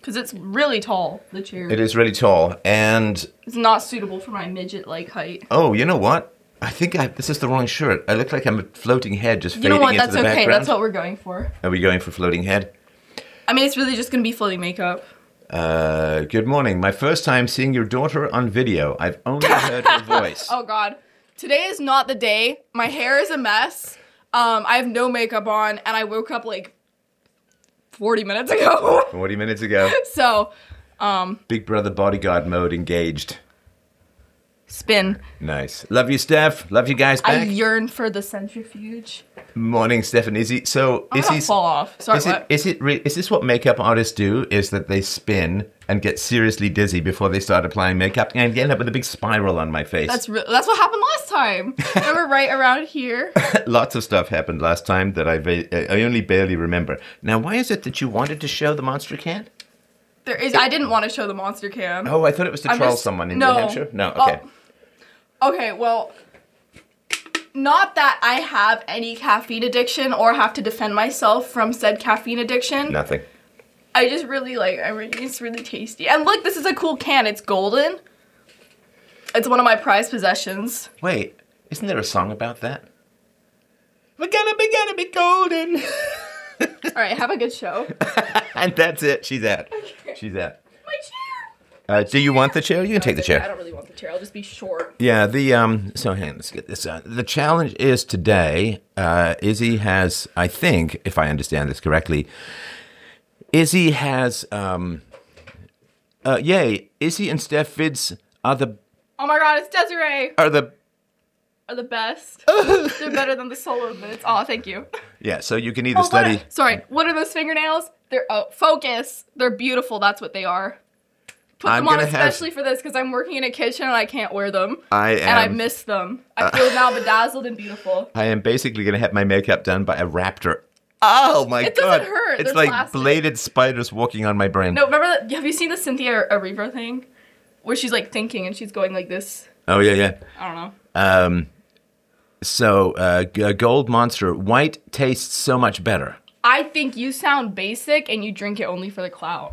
Because it's really tall, the chair. It is really tall, and... It's not suitable for my midget-like height. Oh, you know what? I think this is the wrong shirt. I look like I'm a floating head just fading into the background. You know what? That's okay. That's what we're going for. Are we going for floating head? I mean, it's really just going to be floating makeup. Good morning. My first time seeing your daughter on video. I've only heard her voice. Oh, God. Today is not the day. My hair is a mess. I have no makeup on, and I woke up like 40 minutes ago. 40 minutes ago. So, Big Brother bodyguard mode engaged. Spin. Nice. Love you, Steph. Love you guys back. I yearn for the centrifuge. Morning, Steph and Izzy. So, I'm gonna fall off. Sorry, what? Is this what makeup artists do? Is that they spin and get seriously dizzy before they start applying makeup and end up with a big spiral on my face? That's what happened last time. Remember, right around here. Lots of stuff happened last time that I only barely remember. Now, why is it that you wanted to show the monster can? I didn't want to show the monster can. Oh, I thought it was to troll someone in New Hampshire. No, okay. Okay, well, not that I have any caffeine addiction or have to defend myself from said caffeine addiction. Nothing. I just really it's really tasty. And look, this is a cool can. It's golden. It's one of my prized possessions. Wait, isn't there a song about that? We're gonna be golden. All right, have a good show. And that's it. She's out. She's out. My chair. Do you want the chair? You can take the chair. I don't really want the chair. I'll just be short. Yeah, so hang on, let's get this on. The challenge is today, Izzy has, I think, if I understand this correctly, Izzy has, Izzy and Steph Vids are the... Oh my God, it's Desiree. Are the best. They're better than the solo vids. Oh, thank you. Yeah, so you can either study... What are those fingernails? They're, focus. They're beautiful, that's what they are. Put them on especially for this because I'm working in a kitchen and I can't wear them. And I miss them. I feel now bedazzled and beautiful. I am basically going to have my makeup done by a raptor. Oh my God. It doesn't hurt. It's like plastic. Bladed spiders walking on my brain. No, remember have you seen the Cynthia Erivo thing? Where she's like thinking and she's going like this. Oh, yeah. I don't know. So, Gold Monster, white tastes so much better. I think you sound basic and you drink it only for the clout.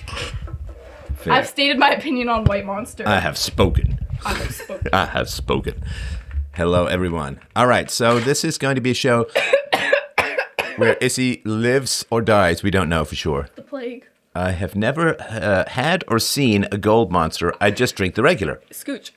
Fair. I've stated my opinion on White Monster. I have spoken. I have spoken. Hello, everyone. All right, so this is going to be a show where Izzy lives or dies. We don't know for sure. The plague. I have never had or seen a Gold Monster. I just drink the regular. Scooch.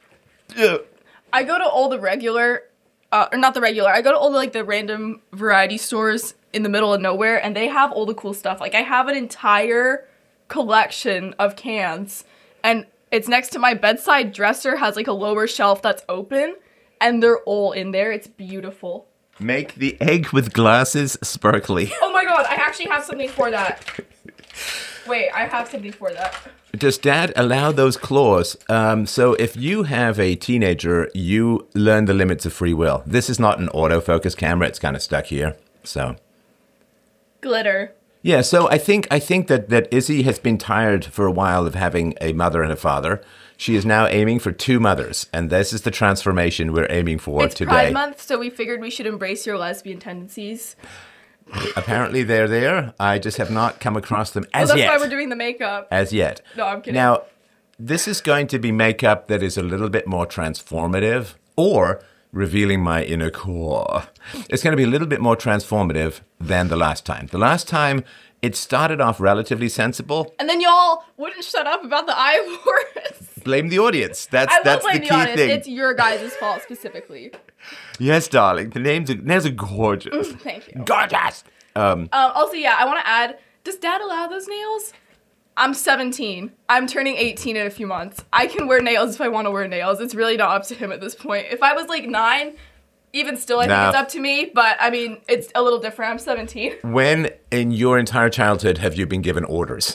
I go to all the regular, or not the regular. I go to all the random variety stores in the middle of nowhere, and they have all the cool stuff. Like I have an entire collection of cans, and it's next to my bedside dresser. Has like a lower shelf that's open, and they're all in there. It's beautiful. Make the egg with glasses sparkly. Oh my God, I actually have something for that. Wait, I have something for that. Does Dad allow those claws? So if you have a teenager, you learn the limits of free will. This is not an autofocus camera. It's kind of stuck here. So glitter. Yeah, so I think that Izzy has been tired for a while of having a mother and a father. She is now aiming for two mothers, and this is the transformation we're aiming for today. It's Pride Month, so we figured we should embrace your lesbian tendencies. Apparently they're there. I just have not come across them as yet. That's why we're doing the makeup. As yet. No, I'm kidding. Now, this is going to be makeup that is a little bit more transformative, or revealing my inner core. It's going to be a little bit more transformative than the last time. The last time, it started off relatively sensible. And then y'all wouldn't shut up about the Eye of Horus. Blame the audience. That's the key thing. It's your guys' fault specifically. Yes, darling. The names are gorgeous. Thank you. Gorgeous. Also, yeah, I want to add, does Dad allow those nails? I'm 17. I'm turning 18 in a few months. I can wear nails if I want to wear nails. It's really not up to him at this point. If I was like 9, even still, I think it's up to me. But, I mean, it's a little different. I'm 17. When in your entire childhood have you been given orders?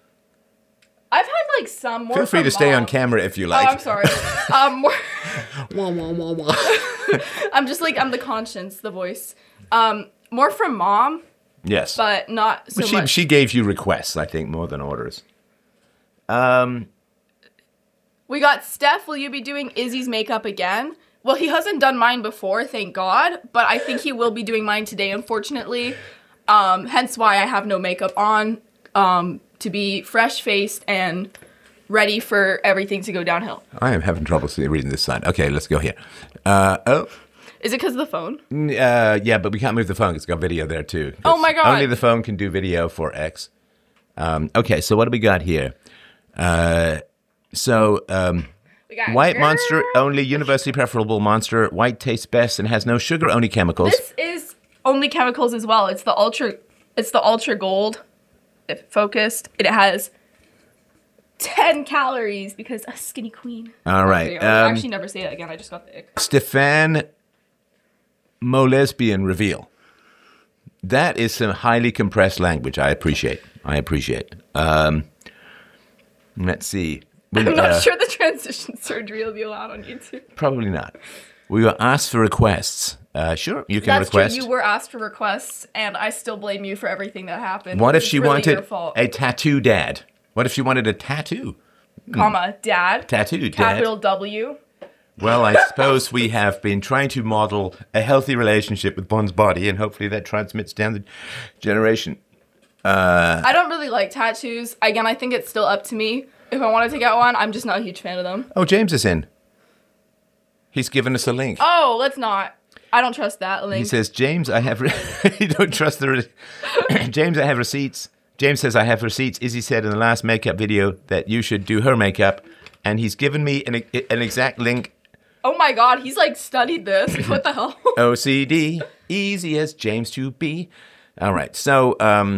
I've had, like, some more. Feel free to stay on camera if you like. Oh, I'm sorry. More. I'm just like, I'm the conscience, the voice. More from Mom. Yes. But not so much. She gave you requests, I think, more than orders. We got Steph, will you be doing Izzy's makeup again? Well, he hasn't done mine before, thank God. But I think he will be doing mine today, unfortunately. Hence why I have no makeup on. to be fresh-faced and ready for everything to go downhill. I am having trouble reading this sign. Okay, let's go here. Is it because of the phone? Yeah, but we can't move the phone. It's got video there too. Oh my God. Only the phone can do video for X. Okay, so what do we got here? We got White Monster, only universally preferable Monster. White tastes best and has no sugar, only chemicals. This is only chemicals as well. It's the ultra gold focused. It has 10 calories because a skinny queen. All right. I'll actually never say that again. I just got the ick. Stefan Molesbian reveal. That is some highly compressed language. I appreciate. Let's see. I'm not sure the transition surgery will be allowed on YouTube. Probably not. We were asked for requests. Sure, you can That's request. True. You were asked for requests, and I still blame you for everything that happened. What if It's she really wanted your fault. a tattoo dad? What if she wanted a tattoo? Comma, dad. Tattoo dad. Capital W. Well, I suppose we have been trying to model a healthy relationship with one's body, and hopefully that transmits down the generation. I don't really like tattoos. Again, I think it's still up to me. If I wanted to get one, I'm just not a huge fan of them. Oh, James is in. He's given us a link. Oh, let's not. I don't trust that link. He says, James, I have... you don't trust the... James, I have receipts. James says, I have receipts. Izzy said in the last makeup video that you should do her makeup. And he's given me an exact link. Oh my God, he's like studied this. What the hell? OCD, easy as James to be. All right, so...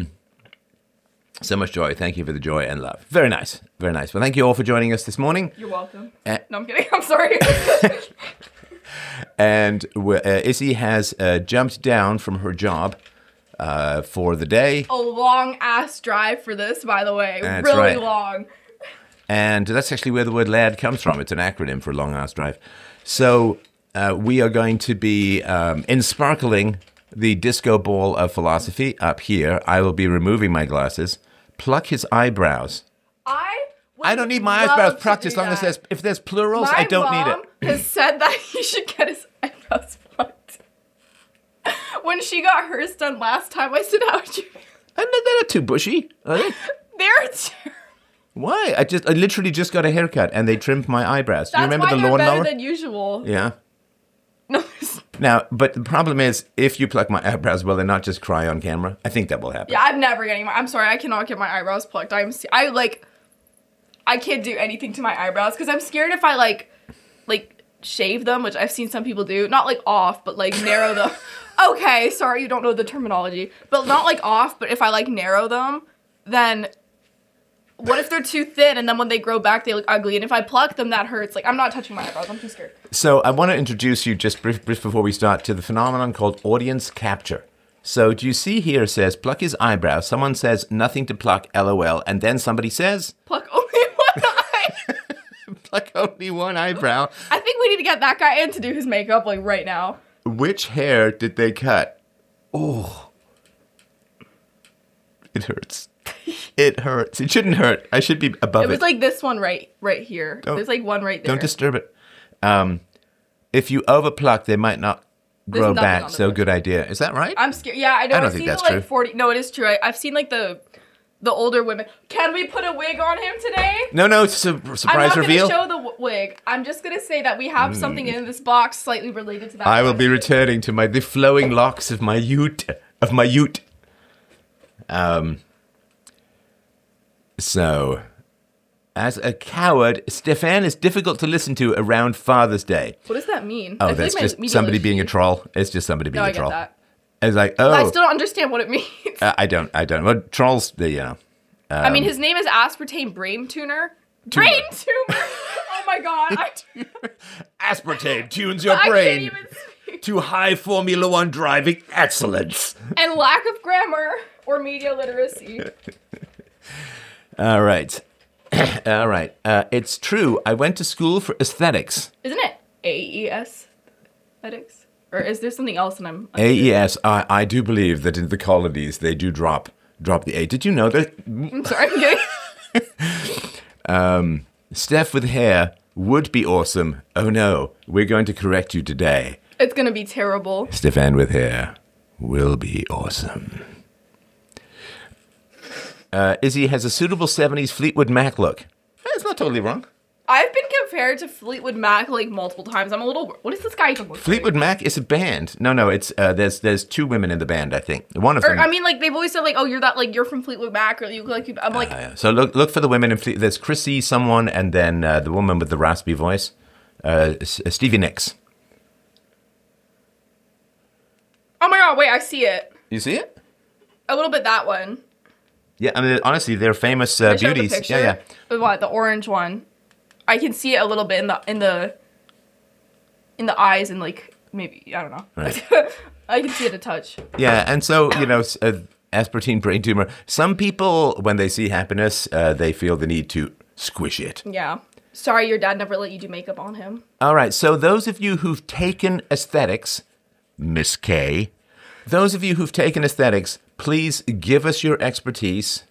so much joy. Thank you for the joy and love. Very nice. Very nice. Well, thank you all for joining us this morning. You're welcome. No, I'm kidding. I'm sorry. And Izzy has jumped down from her job for the day. A long ass drive for this, by the way. That's really right. long. And that's actually where the word lad comes from. It's an acronym for long ass drive. So we are going to be ensparkling the disco ball of philosophy up here. I will be removing my glasses. Pluck his eyebrows. I don't need my eyebrows plucked as long as if there's plurals, I don't need it. My mom has said that he should get his eyebrows plucked. When she got hers done last time, I said, how would you... And they're not too bushy, are they? They're terrible. Why? I literally just got a haircut and they trimmed my eyebrows. Do you remember the That's why they're lawnmower? better than usual. Yeah. No, Now, but the problem is, if you pluck my eyebrows, will they not just cry on camera? I think that will happen. yeah, I'm never getting I'm sorry, I cannot get my eyebrows plucked. I can't do anything to my eyebrows because I'm scared if I like shave them, which I've seen some people do. Not like off, but like narrow them. Okay, sorry, you don't know the terminology. But not like off, but if I like narrow them, then what if they're too thin and then when they grow back they look ugly? And if I pluck them, that hurts. Like, I'm not touching my eyebrows. I'm too scared. So I want to introduce you just brief before we start to the phenomenon called audience capture. So do you see here it says pluck his eyebrows? Someone says nothing to pluck, LOL, and then somebody says Pluck only one eye. pluck only one eyebrow. I think we need to get that guy in to do his makeup like right now. Which hair did they cut? Oh, it hurts. It hurts. It shouldn't hurt. I should be above it. It was like this one right here. There's like one right there. Don't disturb it. If you overpluck, they might not grow nothing back. on the So bush. good idea. Is that right? I'm scared. Yeah, I know. I don't I've think seen that's the, like true. 40. No, it is true. I've seen like the older women. Can we put a wig on him today? No. It's a I'm surprise not reveal. going to show the wig. I'm just going to say that we have something in this box slightly related to that. I will be returning to the flowing locks of my ute. So, as a coward, Stefan is difficult to listen to around Father's Day. What does that mean? Oh, I feel that's like my just media somebody literacy- being a troll. It's just somebody being No, a I get troll. that. It's like, I oh, still don't understand what it means. I don't. Well, trolls, I mean, his name is Aspartame Brain Tuner. Brain Tumor! Oh my god. aspartame tunes your I can't brain even speak. to high Formula One driving excellence. And lack of grammar or media literacy. All right. All right. It's true. I went to school for aesthetics. Isn't it AES? Aesthetics? Or is there something else and I'm... AES. I do believe that in the colonies they do drop the A. Did you know that? I'm sorry, I'm kidding. Steph with hair would be awesome. Oh no, we're going to correct you today. It's gonna be terrible. Stefan with hair will be awesome. Izzy has a suitable 70s Fleetwood Mac look. That's not totally wrong. I've been compared to Fleetwood Mac like multiple times. I'm a little. What is this guy even look Fleetwood like? Mac is a band. No, it's there's two women in the band. I think one of them. I mean, like they've always said, like, oh, you're that, like you're from Fleetwood Mac, or you look like you. I'm like, Yeah. So look for the women in Fleet. There's Chrissy, someone, and then the woman with the raspy voice, Stevie Nicks. oh my god, wait, I see it. You see it? A little bit that one. Yeah, I mean, honestly, they're famous Can I show the beauties. picture? Yeah. What, the orange one? I can see it a little bit in the eyes and like maybe I don't know. Right. I can see it a touch. Yeah, and so, aspartame brain tumor. Some people, when they see happiness, they feel the need to squish it. Yeah. Sorry, your dad never let you do makeup on him. All right, so those of you who've taken aesthetics, Miss K, those of you who've taken aesthetics, please give us your expertise.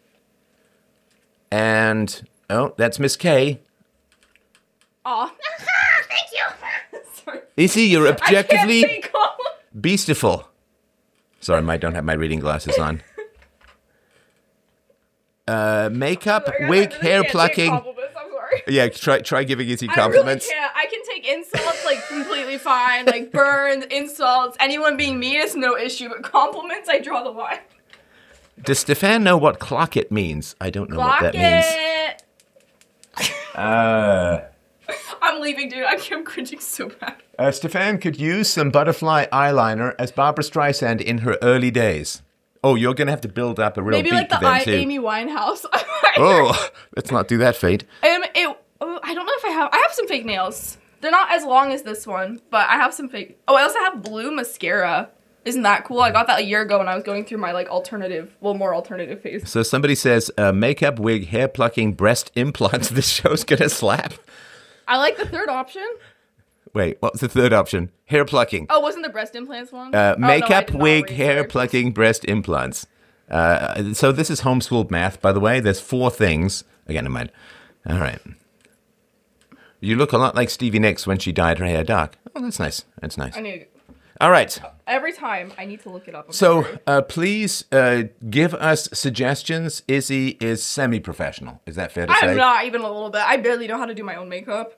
And, that's Miss K. Aw. Thank you. Sorry. Izzy, you're I can't objectively say call. beastiful. Sorry, I don't have my reading glasses on. Makeup, Sorry, wig, I really hair can't take plucking. compliments, I'm sorry. Yeah, try giving Izzy compliments. I really can't. I can take insults like completely fine, like burns, insults, anyone being mean is no issue, but compliments, I draw the line. Does Stefan know what clock it means? I don't know what that means. I'm leaving, dude. I'm cringing so bad. Stefan could use some butterfly eyeliner as Barbara Streisand in her early days. Oh, you're going to have to build up a real Maybe beat like the then, too. Amy Winehouse. Oh, let's not do that, Fate. I don't know if I have some fake nails. They're not as long as this one, but I have some fake. Oh, I also have blue mascara. Isn't that cool? I got that a year ago when I was going through my like more alternative phase. So somebody says, makeup, wig, hair plucking, breast implants. This show's going to slap. I like the third option. Wait, what's the third option? Hair plucking. Oh, wasn't the breast implants one? Oh, no, Makeup, I did not wig, read hair there. plucking, breast implants. So this is homeschooled math, by the way. There's 4 things. Again, never mind. All right. You look a lot like Stevie Nicks when she dyed her hair dark. Oh, that's nice. That's nice. I need All right. every time I need to look it up. I'm So sorry. please give us suggestions. Izzy is semi-professional. Is that fair to say? I'm not even a little bit. I barely know how to do my own makeup.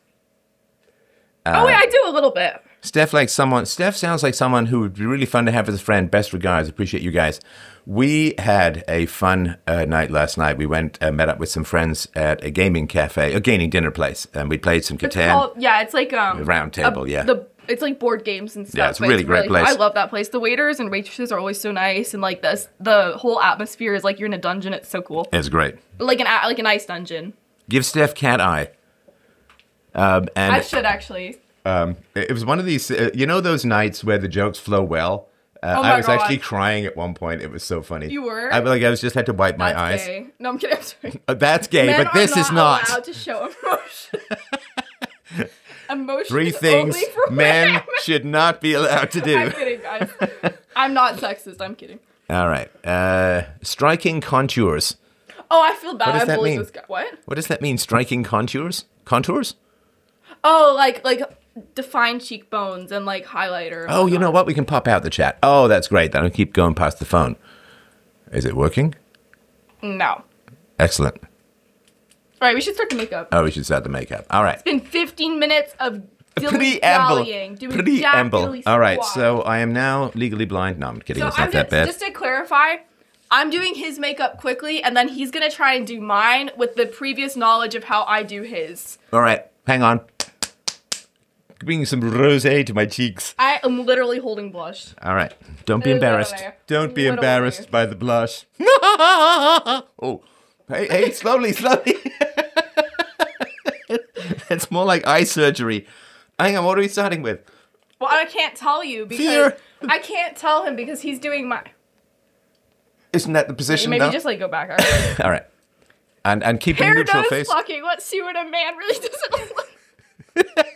Oh wait, I do a little bit. Steph sounds like someone who would be really fun to have as a friend. Best regards. Appreciate you guys. We had a fun night last night. We went met up with some friends at a gaming cafe, a gaming dinner place, and we played some It's Catan. called, yeah, it's like Round table, yeah. It's like board games and stuff. Yeah, it's a but really great fun. place. I love that place. The waiters and waitresses are always so nice, and like the whole atmosphere is like you're in a dungeon. It's so cool. It's great. Like a nice dungeon. Give Steph cat eye. And I should actually. it was one of these, those nights where the jokes flow well. Oh I my was God. actually crying at one point. It was so funny. You were? I was just had to wipe my That's eyes. gay. No, I'm kidding. I'm sorry. That's gay, Men but this are is not. allowed to show emotion. Emotion 3 is things only for men women. should not be allowed to do. I'm kidding, guys. I'm not sexist. I'm kidding. All right. Striking contours. Oh, I feel bad. What does I that bullied mean? this guy. What? What does that mean? Striking contours? Contours? Oh, like defined cheekbones and like highlighter. Oh, you know what? We can pop out the chat. Oh, that's great. That'll keep going past the phone. Is it working? No. Excellent. All right, we should start the makeup. Oh, we should start the makeup. All right. It's been 15 minutes of Preamble. dilly-dallying, doing Preamble. jack-diddly All right. squat. So I am now legally blind. No, I'm kidding. So It's not I'm that bad. just to clarify, I'm doing his makeup quickly, and then he's gonna try and do mine with the previous knowledge of how I do his. All right. Hang on. Bring some rosé to my cheeks. I am literally holding blush. All right. Don't be embarrassed. Literally. Don't be Literally. embarrassed by the blush. Oh. Hey, slowly. It's more like eye surgery. Hang on, what are we starting with? Well, I can't tell you because Fear. I can't tell him because he's doing my. Isn't that the position Maybe though? just like go back. All right. All right. And keep a Hair neutral does face. fucking. Let's see what a man really doesn't look.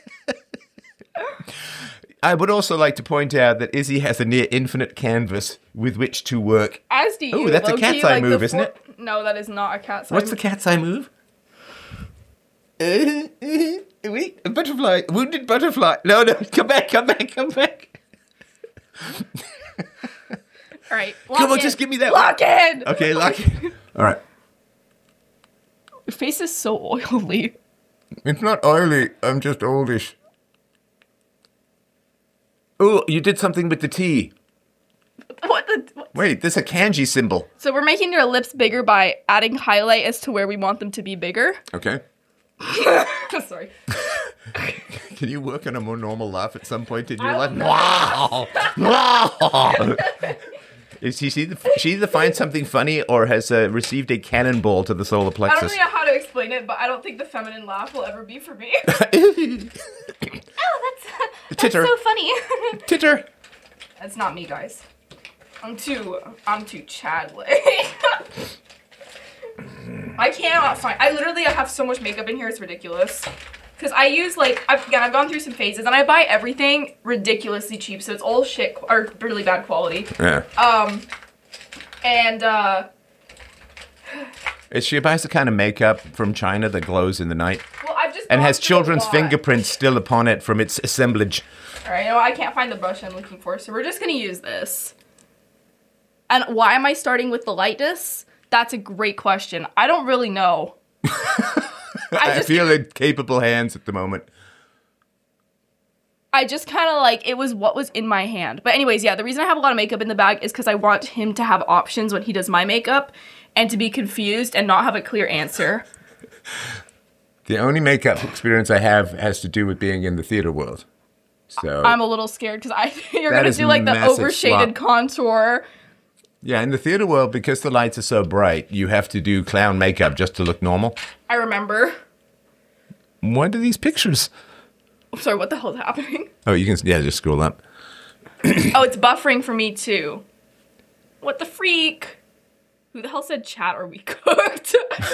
I would also like to point out that Izzy has a near infinite canvas with which to work. As do you. Ooh, that's a low-key, cat's eye like, move, the isn't it? No, that is not a cat's eye. What's the cat's eye move? Wait, a butterfly. Wounded butterfly. No, come back. All right. Come on, lock in. just give me that Lock in. Okay, lock it. All right. Your face is so oily. It's not oily. I'm just oldish. Oh, you did something with the T. What? Wait, this is a kanji symbol. So we're making your lips bigger by adding highlight as to where we want them to be bigger. Okay. Sorry. Can you work on a more normal laugh at some point in your I life? will Wow! Wow! Is she either find something funny or has received a cannonball to the solar I don't plexus? really know how to explain it, but I don't think the feminine laugh will ever be for me. Oh, that's Titter. so funny. Titter. That's not me, guys. I'm too Chadley. I cannot find. I literally have so much makeup in here. It's ridiculous. Because I use I've gone through some phases, and I buy everything ridiculously cheap, so it's all shit or really bad quality. Yeah. And She buys the kind of makeup from China that glows in the night well, I've just and gone has through a children's lot. fingerprints still upon it from its assemblage. All right, you know what? I can't find the brush I'm looking for, so we're just gonna use this. And why am I starting with the lightness? That's a great question. I don't really know. I feel in capable hands at the moment. I just kind of it was what was in my hand. But anyways, yeah, the reason I have a lot of makeup in the bag is because I want him to have options when he does my makeup and to be confused and not have a clear answer. The only makeup experience I have has to do with being in the theater world. So I'm a little scared because you're That going to is do the massive overshaded swap. contour. yeah, in the theater world, because the lights are so bright, you have to do clown makeup just to look normal. I remember. What are these pictures? I'm sorry, what the hell is happening? Oh, you can just scroll up. Oh, it's buffering for me too. What the freak? Who the hell said chat or we cooked?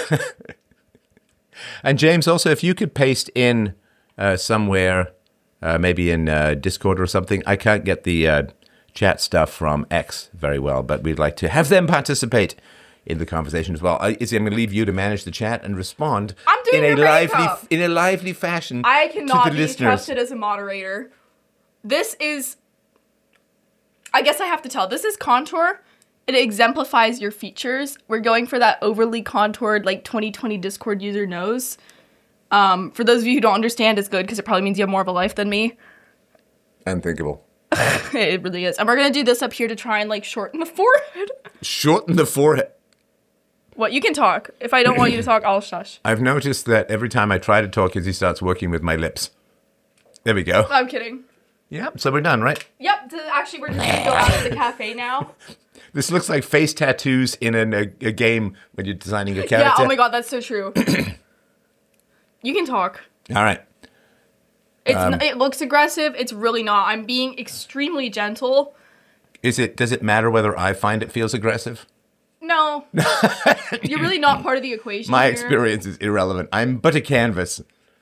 And James, also, if you could paste in somewhere, maybe in Discord or something. I can't get the chat stuff from X very well, but we'd like to have them participate in the conversation as well. Izzy, I'm going to leave you to manage the chat and respond I'm doing in a your lively makeup. in a lively fashion. I cannot to the be listeners. trusted as a moderator. This is... I guess I have to tell. This is contour. It exemplifies your features. We're going for that overly contoured, 2020 Discord user nose. For those of you who don't understand, it's good because it probably means you have more of a life than me. Unthinkable. It really is. And we're going to do this up here to try and, shorten the forehead. Shorten the forehead. What? You can talk. If I don't want you to talk, I'll shush. I've noticed that every time I try to talk, Izzy starts working with my lips. There we go. I'm kidding. Yeah, so we're done, right? Yep. Actually, we're just going to go out of the cafe now. This looks like face tattoos in a game when you're designing a character. Yeah, oh my god, that's so true. You can talk. All right. It looks aggressive. It's really not. I'm being extremely gentle. Does it matter whether I find it feels aggressive? No. You're really not part of the equation My here. experience is irrelevant. I'm but a canvas.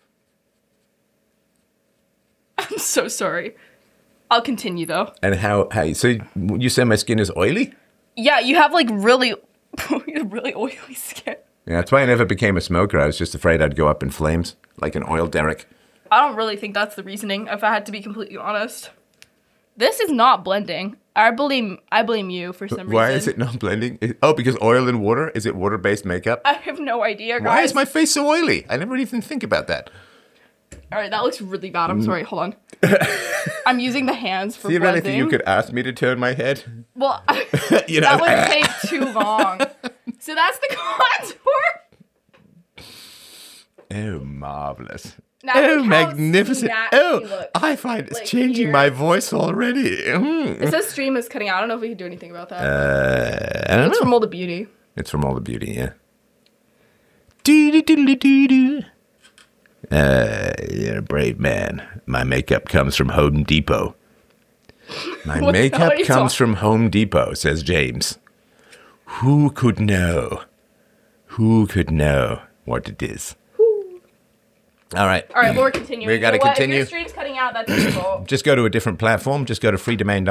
I'm so sorry. I'll continue, though. And how so you say my skin is oily? Yeah, you have, really, really oily skin. Yeah, that's why I never became a smoker. I was just afraid I'd go up in flames, like an oil derrick. I don't really think that's the reasoning, if I had to be completely honest. This is not blending. I blame you for some reason. Why is it not blending? Because oil and water? Is it water-based makeup? I have no idea, guys. Why is my face so oily? I never even think about that. All right, that looks really bad. I'm sorry. Hold on. I'm using the hands for Theoretically, blending. you could ask me to turn my head. Well, You know, that would take too long. So that's the contour. Oh, marvelous. Now Oh, look how magnificent. snatchy Oh, you look. I find it's Like changing here. my voice already. It says stream is cutting out. I don't know if we can do anything about that. I don't It's know. from All the Beauty. It's from All the Beauty, yeah. Doo-doo-doo-doo-doo-doo. You're a brave man. My makeup comes from Home Depot. My What the hell makeup are you comes talking- from Home Depot, says James. Who could know? Who could know what it is? All right. All right, well, we're continuing. We gotta You know what? continue. If your stream's cutting out, that's your fault. Just go to a different platform. Just go to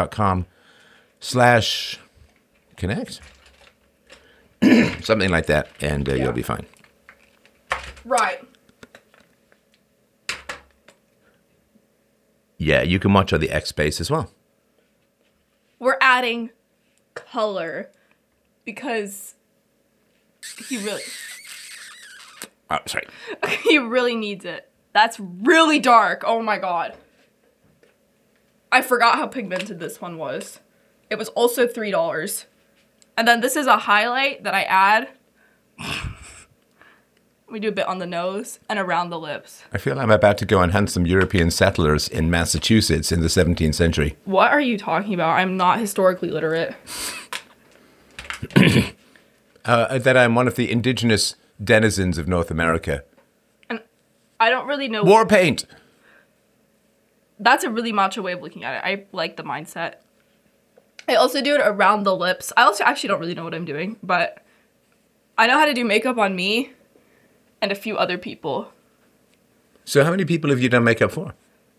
freedomain.com/connect. Something like that, and you'll be fine. Right. Yeah, you can watch on the X Space as well. We're adding color because He really, Oh, sorry. he really needs it. That's really dark. Oh my god. I forgot how pigmented this one was. It was also $3. And then this is a highlight that I add. We do a bit on the nose and around the lips. I feel I'm about to go and hunt some European settlers in Massachusetts in the 17th century. What are you talking about? I'm not historically literate. That I'm one of the indigenous denizens of North America. And I don't really know. War paint! That's a really macho way of looking at it. I like the mindset. I also do it around the lips. I also actually don't really know what I'm doing, but I know how to do makeup on me and a few other people. So how many people have you done makeup for?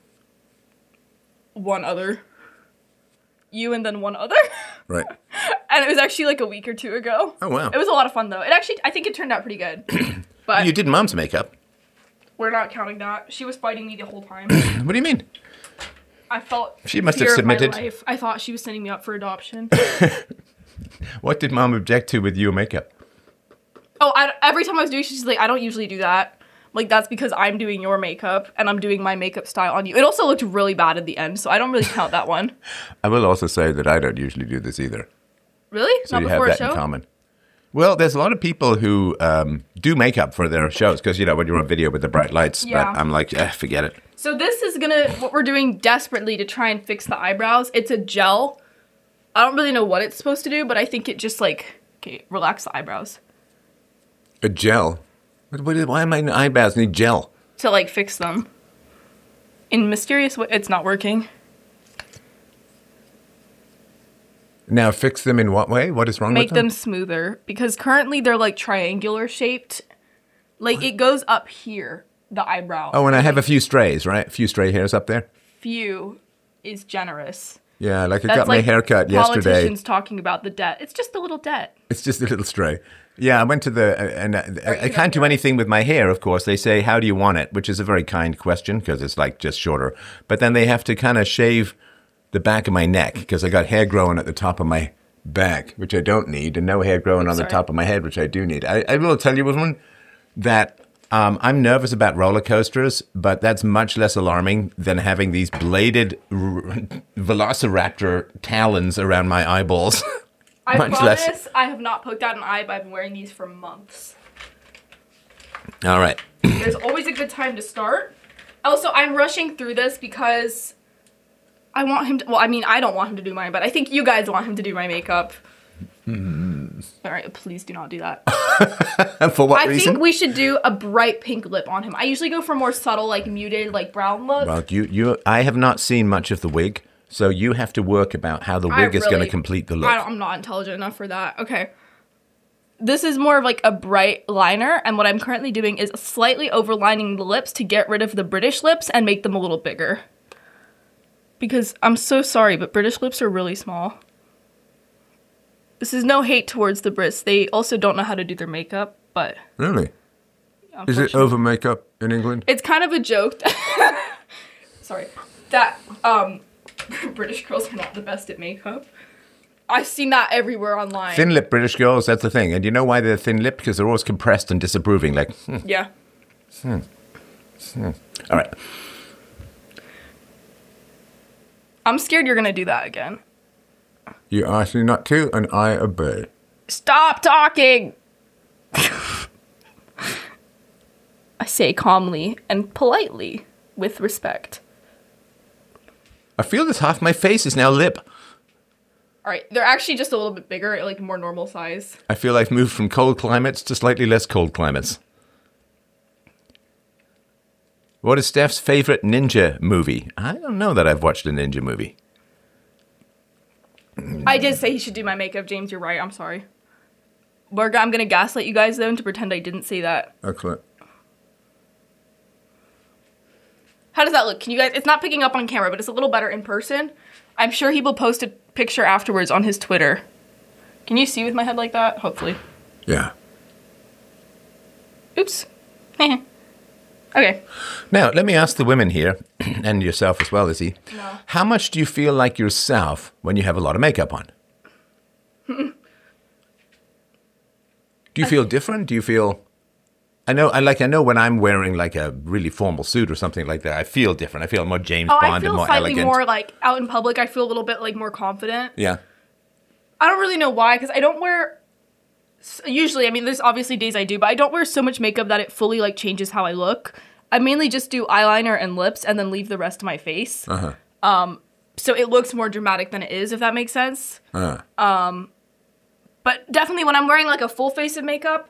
One other. You and then one other. Right. And it was actually like a week or two ago. Oh, wow. It was a lot of fun though. It actually, I think it turned out pretty good. But You did Mom's makeup. we're not counting that. She was fighting me the whole time. What do you mean? I felt She must have fear of my submitted. life. I thought she was sending me up for adoption. What did Mom object to with your makeup? Oh, every time I was doing, she's like, I don't usually do that. Like, that's because I'm doing your makeup and I'm doing my makeup style on you. It also looked really bad at the end, so I don't really count that one. I will also say that I don't usually do this either. Really? So Not you have before a that show? in common. Well, there's a lot of people who do makeup for their shows because, you know, when you're on video with the bright lights. Yeah. But I'm like, forget it. So this is what we're doing desperately to try and fix the eyebrows. It's a gel. I don't really know what it's supposed to do, but I think it just relax the eyebrows. A gel? Why am my eyebrows need gel? To fix them. In mysterious way, it's not working. Now, fix them in what way? What is wrong Make with them? them smoother, because currently they're triangular shaped. It goes up here, the eyebrow. Oh, and I have a few strays, right? A few stray hairs up there. Few is generous. Yeah, I That's got my haircut yesterday. Politicians talking about the debt. It's just a little debt. It's just a little stray. Yeah, I went to I can't do anything with my hair, of course. They say, how do you want it? Which is a very kind question because it's just shorter. But then they have to kind of shave the back of my neck because I got hair growing at the top of my back, which I don't need, and no hair growing on the top of my head, which I do need. I will tell you, woman, that I'm nervous about roller coasters, but that's much less alarming than having these bladed velociraptor talons around my eyeballs. I Much promise less. I have not poked out an eye, but I've been wearing these for months. All right. There's always a good time to start. Also, I'm rushing through this because I want him to... Well, I mean, I don't want him to do mine, but I think you guys want him to do my makeup. All right, please do not do that. For what I reason? think we should do a bright pink lip on him. I usually go for more subtle, muted, brown look. Well, I have not seen much of the wig, so you have to work about how the wig is going to complete the look. I'm not intelligent enough for that. Okay. This is more of a bright liner, and what I'm currently doing is slightly overlining the lips to get rid of the British lips and make them a little bigger. Because I'm so sorry, but British lips are really small. This is no hate towards the Brits. They also don't know how to do their makeup, but... Really? Is it over makeup in England? It's kind of a joke. Sorry. That, British girls are not the best at makeup. I've seen that everywhere online. Thin-lipped British girls, that's the thing. And you know why they're thin-lipped? Because they're always compressed and disapproving. Yeah. All right. I'm scared you're going to do that again. You asked me not to, and I obey. Stop talking! I say calmly and politely, with respect. I feel that half my face is now lip. Alright, they're actually just a little bit bigger, more normal size. I feel I've moved from cold climates to slightly less cold climates. What is Steph's favorite ninja movie? I don't know that I've watched a ninja movie. I did say he should do my makeup, James, you're right, I'm sorry. I'm gonna gaslight you guys, though, to pretend I didn't say that. Excellent. How does that look? Can you guys... It's not picking up on camera, but it's a little better in person. I'm sure he will post a picture afterwards on his Twitter. Can you see with my head like that? Hopefully. Yeah. Oops. Okay. Now, let me ask the women here, and yourself as well, Izzy. No. How much do you feel like yourself when you have a lot of makeup on? Do you feel different? Do you feel? I know when I'm wearing like a really formal suit or something like that, I feel different. I feel more James Bond I feel and more slightly elegant. more like out in public. I feel a little bit like more confident. Yeah. I don't really know why, because I don't wear. Usually, I mean, there's obviously days I do, but I don't wear so much makeup that it fully like changes how I look. I mainly just do eyeliner and lips, and then leave the rest of my face. So it looks more dramatic than it is, if that makes sense. But definitely when I'm wearing like a full face of makeup.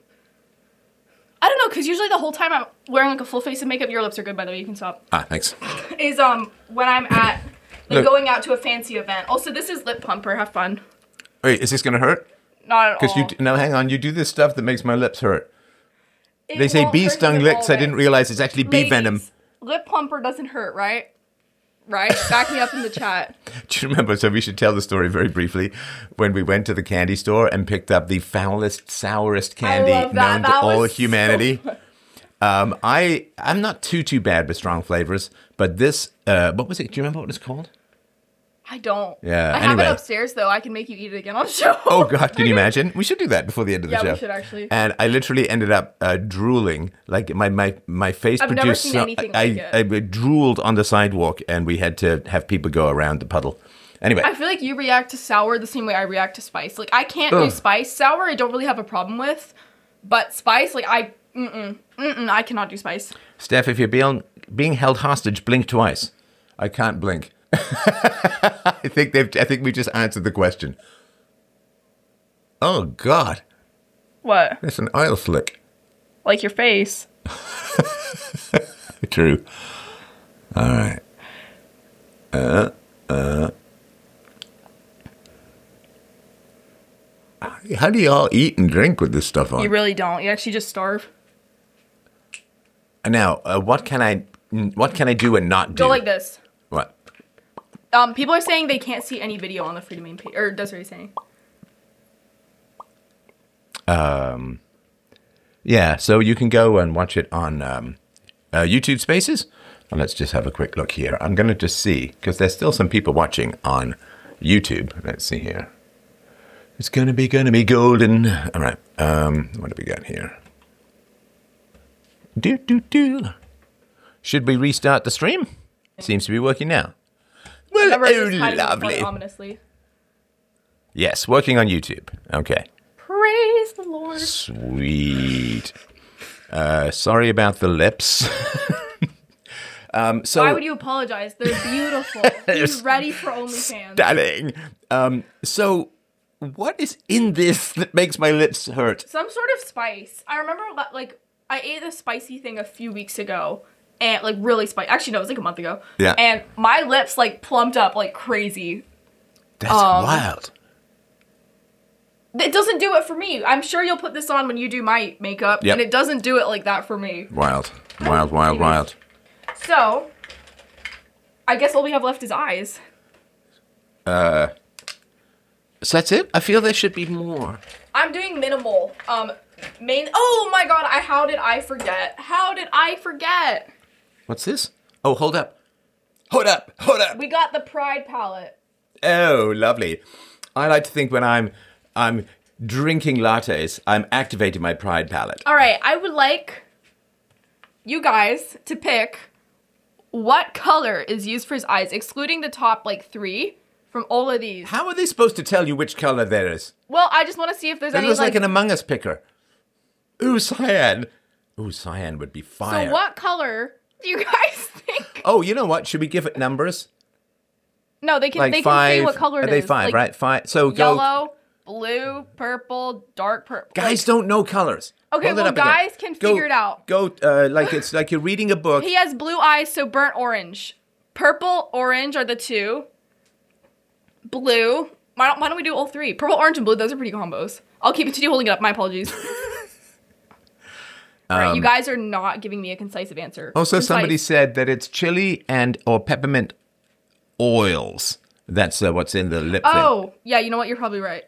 I don't know, because usually the whole time I'm wearing like a full face of makeup, your lips are good, by the way, you can stop. Thanks. Is when I'm at like going out to a fancy event. Also, this is lip plumper. Have fun. Wait, is this gonna hurt? Not at all. Because no, hang on. You do this stuff that makes my lips hurt. It They say won't bee hurt stung you at licks. all, I didn't realize it's actually bee Ladies, venom. Lip plumper doesn't hurt, right? Right? Back me up in the chat. Do you remember? So we should tell the story very briefly. When we went to the candy store and picked up the foulest, sourest candy love that. known to That all was so humanity. fun. I'm not too bad with strong flavors, but this, what was it? Do you remember what it was called? I don't. Yeah, I have anyway. it upstairs, though. I can make you eat it again on the show. Oh, God, can you imagine? We should do that before the end of the show. Yeah, we should actually. And I literally ended up drooling. Like, my face I've never produced seen anything like it. I drooled on the sidewalk, and we had to have people go around the puddle. Anyway. I feel like you react to sour the same way I react to spice. Like, I can't do spice. Sour, I don't really have a problem with. But spice, like, I cannot do spice. Steph, if you're being held hostage, blink twice. I can't blink. I think we just answered the question. Oh God. What? That's an oil slick. Like your face. True. All right. How do y'all eat and drink with this stuff on? You really don't. You actually just starve. Now, what can I do and not do? Go like this. What? People are saying they can't see any video on the Free Domain page. Or Desiree saying. Yeah, so you can go and watch it on YouTube Spaces. Well, let's just have a quick look here. I'm going to just see, because there's still some people watching on YouTube. Let's see here. It's going to be golden. All right. What do we got here? Should we restart the stream? Seems to be working now. Well, lovely. Ominously. Yes, working on YouTube. Okay. Praise the Lord. Sweet. Sorry about the lips. So why would you apologize? They're beautiful. He's ready for OnlyFans. stunning. So what is in this that makes my lips hurt? Some sort of spice. I remember, like, I ate a spicy thing a few weeks ago. And, like, really spicy. Actually, no, it was like a month ago. Yeah. And my lips, like, plumped up like crazy. That's wild. It doesn't do it for me. I'm sure you'll put this on when you do my makeup. Yep. And it doesn't do it like that for me. Wild. Wild. So, I guess all we have left is eyes. So that's it? I feel there should be more. I'm doing minimal. Oh my god, how did I forget? What's this? Oh, hold up. We got the Pride palette. Oh, lovely. I like to think when I'm drinking lattes, I'm activating my Pride palette. All right, I would like you guys to pick what color is used for his eyes, excluding the top, like, 3 from all of these. How are they supposed to tell you which color there is? Well, I just want to see if there's It any, looks like an Among Us picker. Ooh, cyan. Ooh, cyan would be fire. So what color do you guys think? Oh, you know what? Should we give it numbers? No, they can Like they five. can say what color it are they is. 5, Like, right? 5. So go. yellow, blue, purple, dark purple. Guys don't know colors. Okay, Hold it well, up again. guys can figure it out. Go, like it's like you're reading a book. He has blue eyes, so burnt orange. Purple, orange are the 2. Blue. Why don't we do all 3? Purple, orange, and blue. Those are pretty combos. I'll keep continue holding it up. My apologies. Alright, you guys are not giving me a concise answer. Also, Concise. somebody said that it's chili or peppermint oils. That's what's in the lip thing. Oh, yeah, you know what? You're probably right.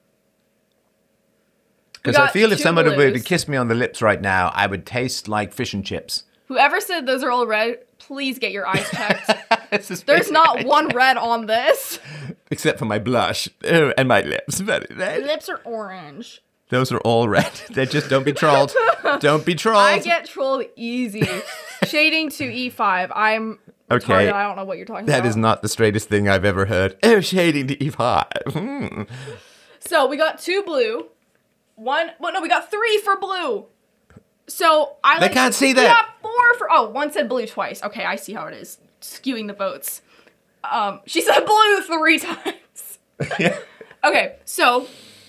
Because I got feel if 2 someone were to blues. kiss me on the lips right now, I would taste like fish and chips. Whoever said those are all red, please get your eyes checked. It's just There's basic not eye one check. red on this. Except for my blush and my lips. But Your lips are orange. Those are all red. They just don't be trolled. Don't be trolled. I get trolled easy. Shading to E5. I'm Okay. retarded. I don't know what you're talking about. That is not the straightest thing I've ever heard. Oh, shading to E5. So we got 2 blue. We got 3 for blue. So They can't see We that. got 4 for. Oh, one said blue twice. Okay, I see how it is. Skewing the votes. She said blue 3 times. Yeah. Okay, so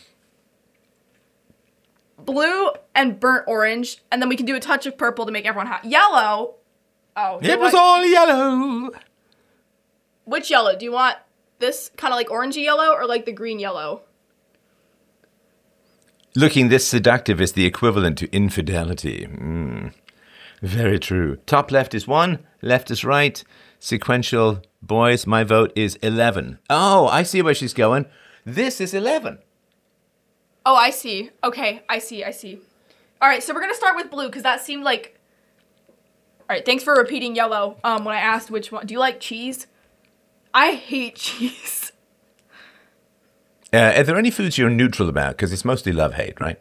blue and burnt orange, and then we can do a touch of purple to make everyone happy. Yellow. Oh, It was all yellow. Which yellow? Do you want this kind of like orangey yellow or like the green yellow? Looking this seductive is the equivalent to infidelity. Very true. Top left is 1, left is right. Sequential, boys, my vote is 11. Oh, I see where she's going. This is 11. Oh, I see. Okay, I see. All right, so we're going to start with blue because that seemed like... All right, thanks for repeating yellow when I asked which one. Do you like cheese? I hate cheese. Are there any foods you're neutral about? Because it's mostly love-hate, right?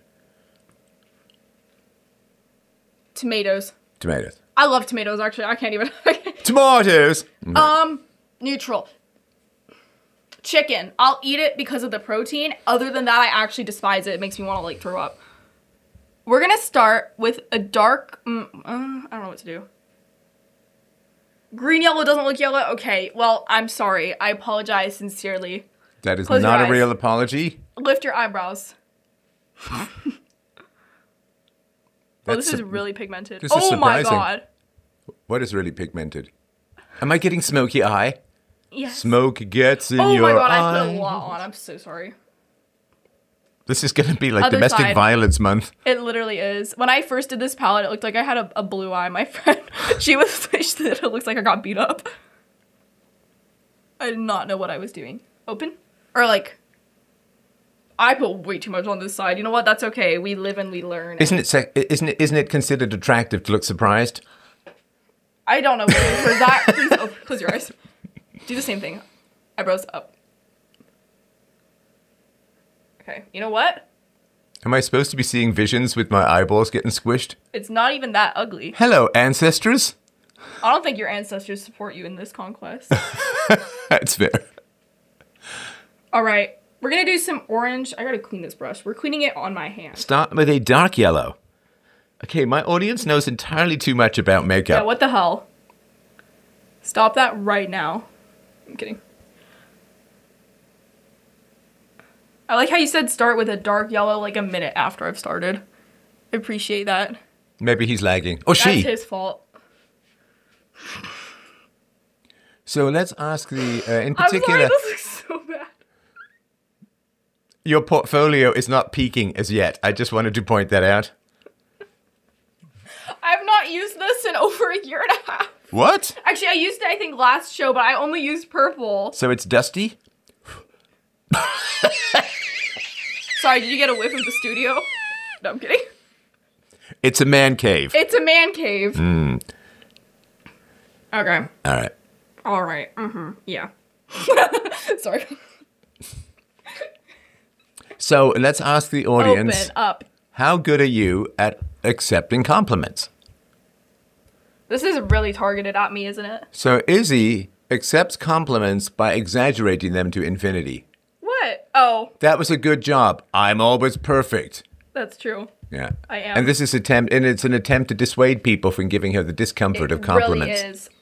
Tomatoes. Tomatoes. I love tomatoes, actually. I can't even... Tomatoes! Neutral. Chicken. I'll eat it because of the protein. Other than that, I actually despise it. It makes me want to, like, throw up. We're going to start with a dark... I don't know what to do. Green yellow doesn't look yellow? Okay, well, I'm sorry. I apologize sincerely. That is Close your not a eyes. real apology. Lift your eyebrows. Oh, this is That's- really pigmented. this is Oh my surprising. god. What is really pigmented? Am I getting smoky eye? Yes. Smoke gets in Oh your my god, I eye. put a lot on. I'm so sorry. This is going to be like Other domestic side. violence month. It literally is. When I first did this palette, it looked like I had a blue eye. My friend, she said it looks like I got beat up. I did not know what I was doing. Open? Or like, I put way too much on this side. You know what? That's okay. We live and we learn. Isn't it considered attractive to look surprised? I don't know. For that, please close your eyes. Do the same thing. Eyebrows up. Okay. You know what? Am I supposed to be seeing visions with my eyeballs getting squished? It's not even that ugly. Hello, ancestors. I don't think your ancestors support you in this conquest. That's fair. All right. We're going to do some orange. I got to clean this brush. We're cleaning it on my hand. Start with a dark yellow. Okay, my audience knows entirely too much about makeup. Yeah, what the hell? Stop that right now. I'm kidding. I like how you said start with a dark yellow like a minute after I've started. I appreciate that. Maybe he's lagging. Or That's she. his fault. So let's ask the, in I'm particular, sorry, this looks so bad. your portfolio is not peaking as yet. I just wanted to point that out. I've not used this in over a year and a half. What? Actually, I used it, I think, last show, but I only used purple. So it's dusty? Sorry, did you get a whiff of the studio? No, I'm kidding. It's a man cave. It's a man cave. Okay. All right. All right. Mm-hmm. Yeah. Sorry. So let's ask the audience, Open up. how good are you at accepting compliments? This is really targeted at me, isn't it? So Izzy accepts compliments by exaggerating them to infinity. What? Oh, That was a good job. I'm always perfect. that's true. Yeah. I am. And it's an attempt to dissuade people from giving her the discomfort of compliments. Really is.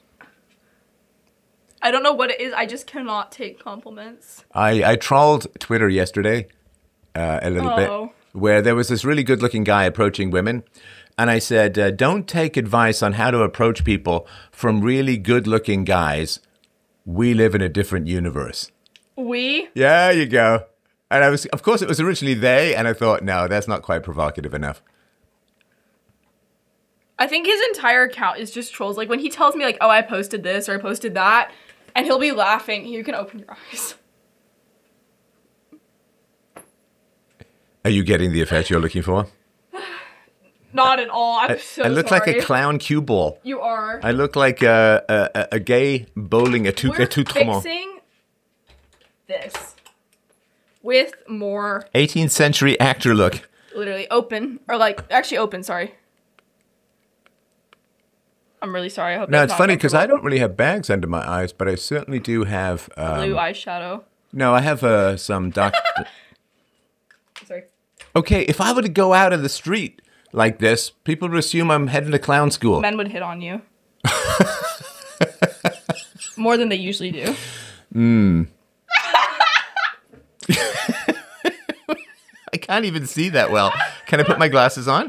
I don't know what it is. I just cannot take compliments. I trolled Twitter yesterday a little bit, where there was this really good-looking guy approaching women, and I said, don't take advice on how to approach people from really good-looking guys. We live in a different universe. We? Yeah, you go. And of course, it was originally they, and I thought, no, that's not quite provocative enough. I think his entire account is just trolls. Like when he tells me like, oh, I posted this or I posted that, and he'll be laughing. You can open your eyes. Are you getting the effect you're looking for? Not at all. I'm so I look sorry. like a clown cue ball. You are. I look like a gay bowling We're accoutrement. fixing this with more. 18th century actor look. Literally open. Or like, actually open, sorry. I'm really sorry. I hope Now, that's it's not funny because I uncomfortable. don't really have bags under my eyes, but I certainly do have... Blue eyeshadow. no, I have some dark... Sorry. Okay, if I were to go out of the street like this, people would assume I'm heading to clown school. Men would hit on you. More than they usually do. I can't even see that well. Can I put my glasses on?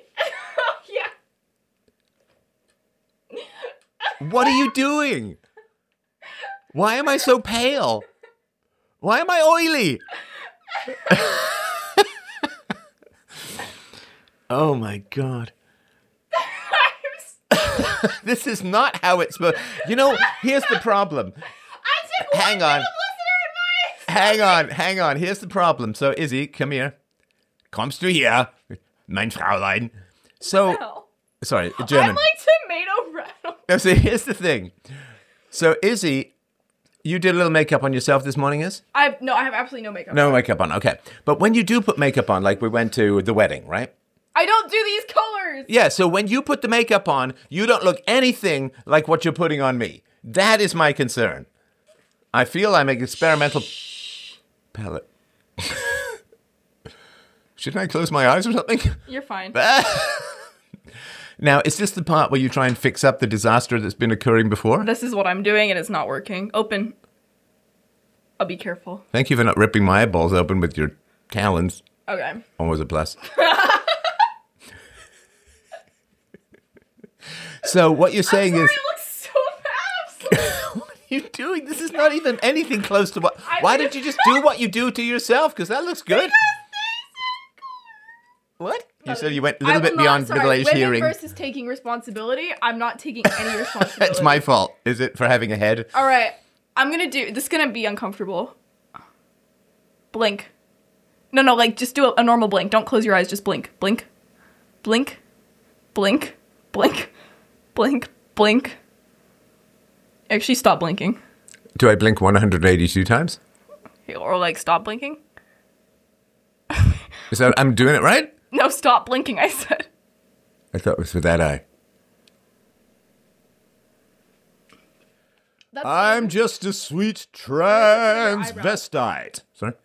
Yeah. What are you doing? Why am I so pale? Why am I oily? Oh my God. This is not how it's supposed. You know, here's the problem. Hang on. Hang on. Here's the problem. So, Izzy, come here. Kommst du hier? Mein Fräulein. So, Hell. sorry, German. I'm like tomato rattle. Now, so here's the thing. So, Izzy, you did a little makeup on yourself this morning, is? I have absolutely no makeup. No makeup on, okay. But when you do put makeup on, like we went to the wedding, right? I don't do these colors. Yeah, so when you put the makeup on, you don't look anything like what you're putting on me. That is my concern. I feel I'm an experimental palette. Shouldn't I close my eyes or something? You're fine. Now, is this the part where you try and fix up the disaster that's been occurring before? This is what I'm doing and it's not working. Open. I'll be careful. Thank you for not ripping my eyeballs open with your talons. Okay. Always a plus. So what you're saying Sorry, is... it looks so fast. What are you doing? This is not even anything close to what... I Why mean- don't you just do what you do to yourself? Because that looks good. What? You said you went a little bit beyond middle-aged hearing. Women versus taking responsibility. I'm not taking any responsibility. It's my fault. Is it for having a head? All right. I'm going to do... This is going to be uncomfortable. Blink. No, like, just do a normal blink. Don't close your eyes. Just blink. Blink. Blink. Blink. Blink. Blink. Blink. Actually, stop blinking. Do I blink 182 times? Or, like, stop blinking. Is that... I'm doing it right? No, stop blinking, I said. I thought it was for that eye. That's I'm just a sweet transvestite. Sorry?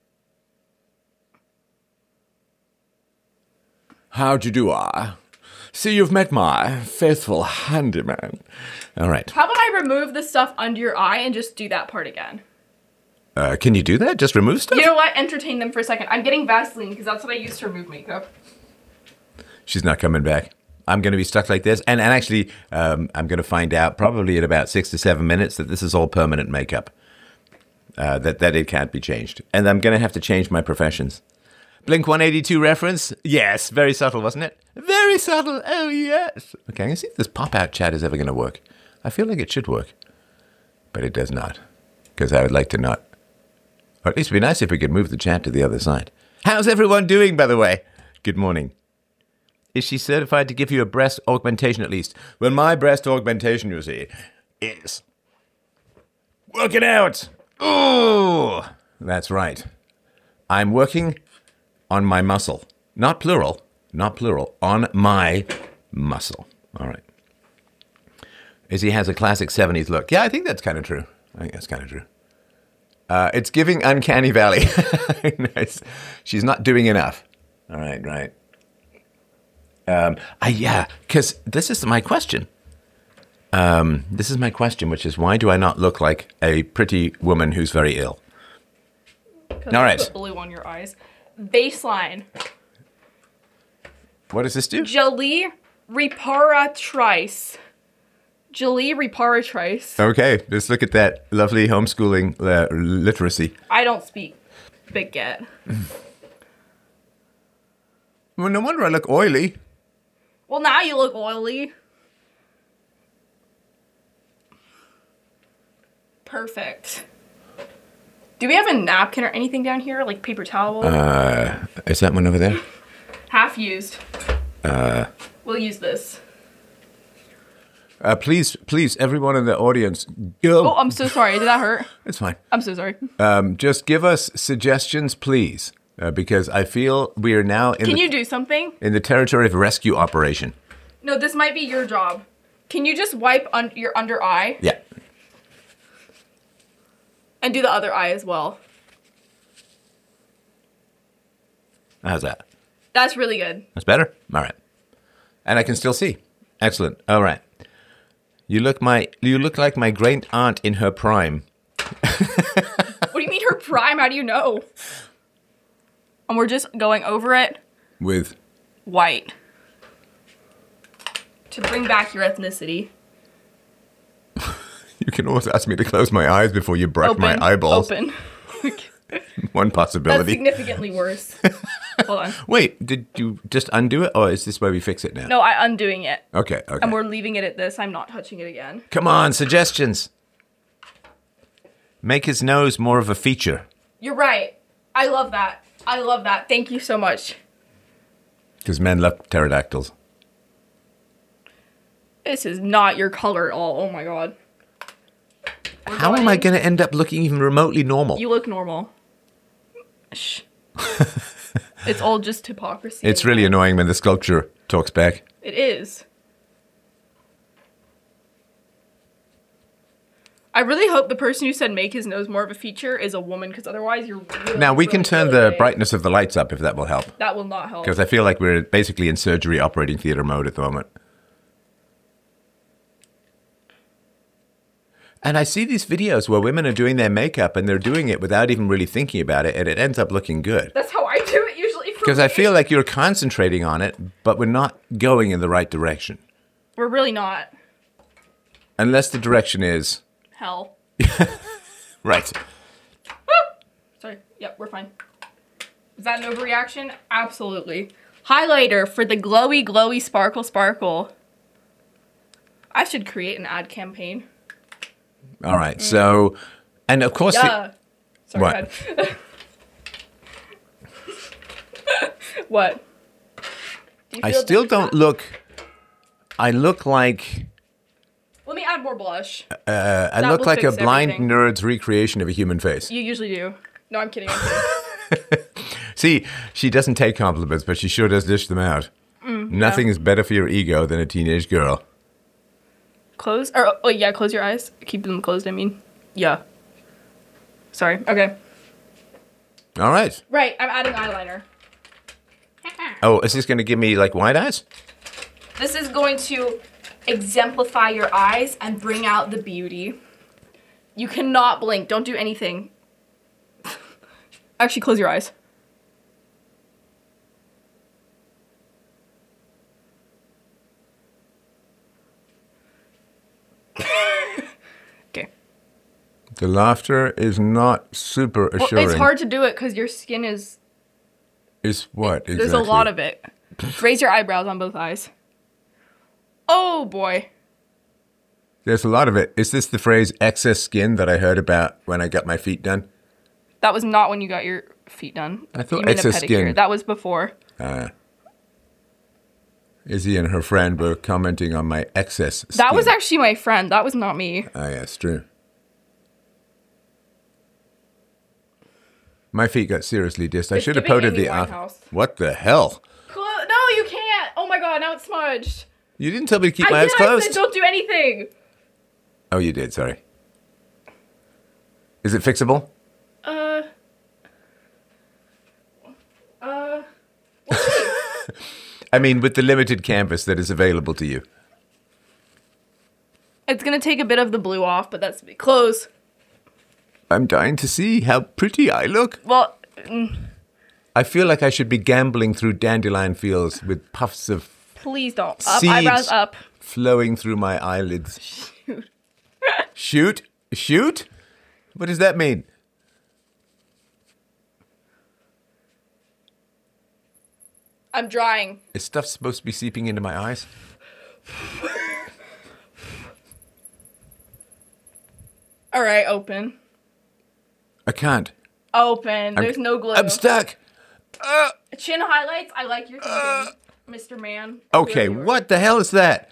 How'd you do, See, you've met my faithful handyman. All right. How about I remove the stuff under your eye and just do that part again? Can you do that? Just remove stuff? You know what? Entertain them for a second. I'm getting Vaseline because that's what I use to remove makeup. She's not coming back. I'm going to be stuck like this. And actually, I'm going to find out probably in about 6 to 7 minutes that this is all permanent makeup. That it can't be changed. And I'm going to have to change my professions. Blink-182 reference? Yes. Very subtle, wasn't it? Very subtle. Oh, yes. Okay, I'm going to see if this pop-out chat is ever going to work. I feel like it should work. But it does not. Because I would like to not. Or at least it would be nice if we could move the chat to the other side. How's everyone doing, by the way? Good morning. Is she certified to give you a breast augmentation at least? Well, my breast augmentation, you see, is working out. Ooh, that's right. I'm working on my muscle. Not plural, on my muscle. All right. Izzy has a classic 70s look. Yeah, I think that's kind of true. It's giving Uncanny Valley. Nice. She's not doing enough. All right. Yeah, because this is my question. Which is why do I not look like a pretty woman who's very ill? All right. Put blue on your eyes. Baseline. What does this do? Jolie reparatrice. Jolie reparatrice. Okay, let's look at that lovely homeschooling literacy. I don't speak baguette. Well, no wonder I look oily. Well, now you look oily. Perfect. Do we have a napkin or anything down here? Like paper towel? Is that one over there? Half used. We'll use this. Please, everyone in the audience, go. Oh, I'm so sorry. Did that hurt? It's fine. I'm so sorry. Just give us suggestions, please. because I feel we are now Can you do something? in the territory of rescue operation. No, this might be your job. Can you just wipe your under eye? Yeah. And do the other eye as well. How's that? That's really good. That's better? All right. And I can still see. Excellent. All right. You look like my great aunt in her prime. What do you mean her prime? How do you know? And we're just going over it. With White. To bring back your ethnicity. you can always ask me to close my eyes before you brush my eyeballs. Open. One That's possibility. significantly worse. Hold on. Wait, did you just undo it, or is this where we fix it now? No, I'm undoing it. Okay. And we're leaving it at this. I'm not touching it again. Come on, suggestions. Make his nose more of a feature. You're right. I love that. I love that. Thank you so much. Because men love pterodactyls. This is not your color at all. Oh my god. How am I going to end up looking even remotely normal? You look normal. Shh. It's all just hypocrisy. It's really annoying when the sculpture talks back. It is. I really hope the person who said make his nose more of a feature is a woman, because otherwise you're really, Now, we can really, turn really the big. brightness of the lights up if that will help. That will not help. Because I feel like we're basically in surgery operating theater mode at the moment. And I see these videos where women are doing their makeup and they're doing it without even really thinking about it, and it ends up looking good. That's how I do it usually. Because I feel like you're concentrating on it, but we're not going in the right direction. We're really not. Unless the direction is... Hell. Right. Sorry. Yep, we're fine. Is that an overreaction? Absolutely. Highlighter for the glowy, glowy, sparkle, sparkle. I should create an ad campaign. All right, so... And of course... Yeah. Sorry, What? go ahead. What? Do you I feel still different? don't look... I look like... Let me add more blush. I That look will like a fix blind everything. nerd's recreation of a human face. You usually do. No, I'm kidding. I'm kidding. See, she doesn't take compliments, but she sure does dish them out. Nothing is better for your ego than a teenage girl. Close? Or, oh, yeah, close your eyes. Keep them closed, I mean. Yeah. Sorry. Okay. All right. Right, I'm adding eyeliner. Oh, is this going to give me, like, wide eyes? This is going to exemplify your eyes and bring out the beauty. You cannot blink. Don't do anything. Actually, close your eyes. Okay. The laughter is not super Well, assuring. it's hard to do it because your skin is... Is what, exactly? There's a lot of it. Raise your eyebrows on both eyes. Oh, boy. There's a lot of it. Is this the phrase excess skin that I heard about when I got my feet done? That was not when you got your feet done. I thought You mean a excess pedicure. skin. That was before. Izzy and her friend were commenting on my excess skin. That was actually my friend. That was not me. Ah, yes, true. My feet got seriously dissed. I It's should have giving poted Amy the... Winehouse. What the hell? No, you can't. Oh my god, now it's smudged. You didn't tell me to keep my I eyes did. I closed. said don't do anything. Oh, you did. Sorry. Is it fixable? I mean, with the limited canvas that is available to you. It's gonna take a bit of the blue off, but that's close. I'm dying to see how pretty I look. Well, I feel like I should be gambling through dandelion fields with puffs of please don't. Up, seeds eyebrows up. flowing through my eyelids. Shoot? Shoot? What does that mean? I'm drying. Is stuff supposed to be seeping into my eyes? All right, open. I can't. Open. There's no glue. I'm stuck. Chin highlights. I like your thinking, Mr. Man. Okay, Whoever you are. what the hell is that?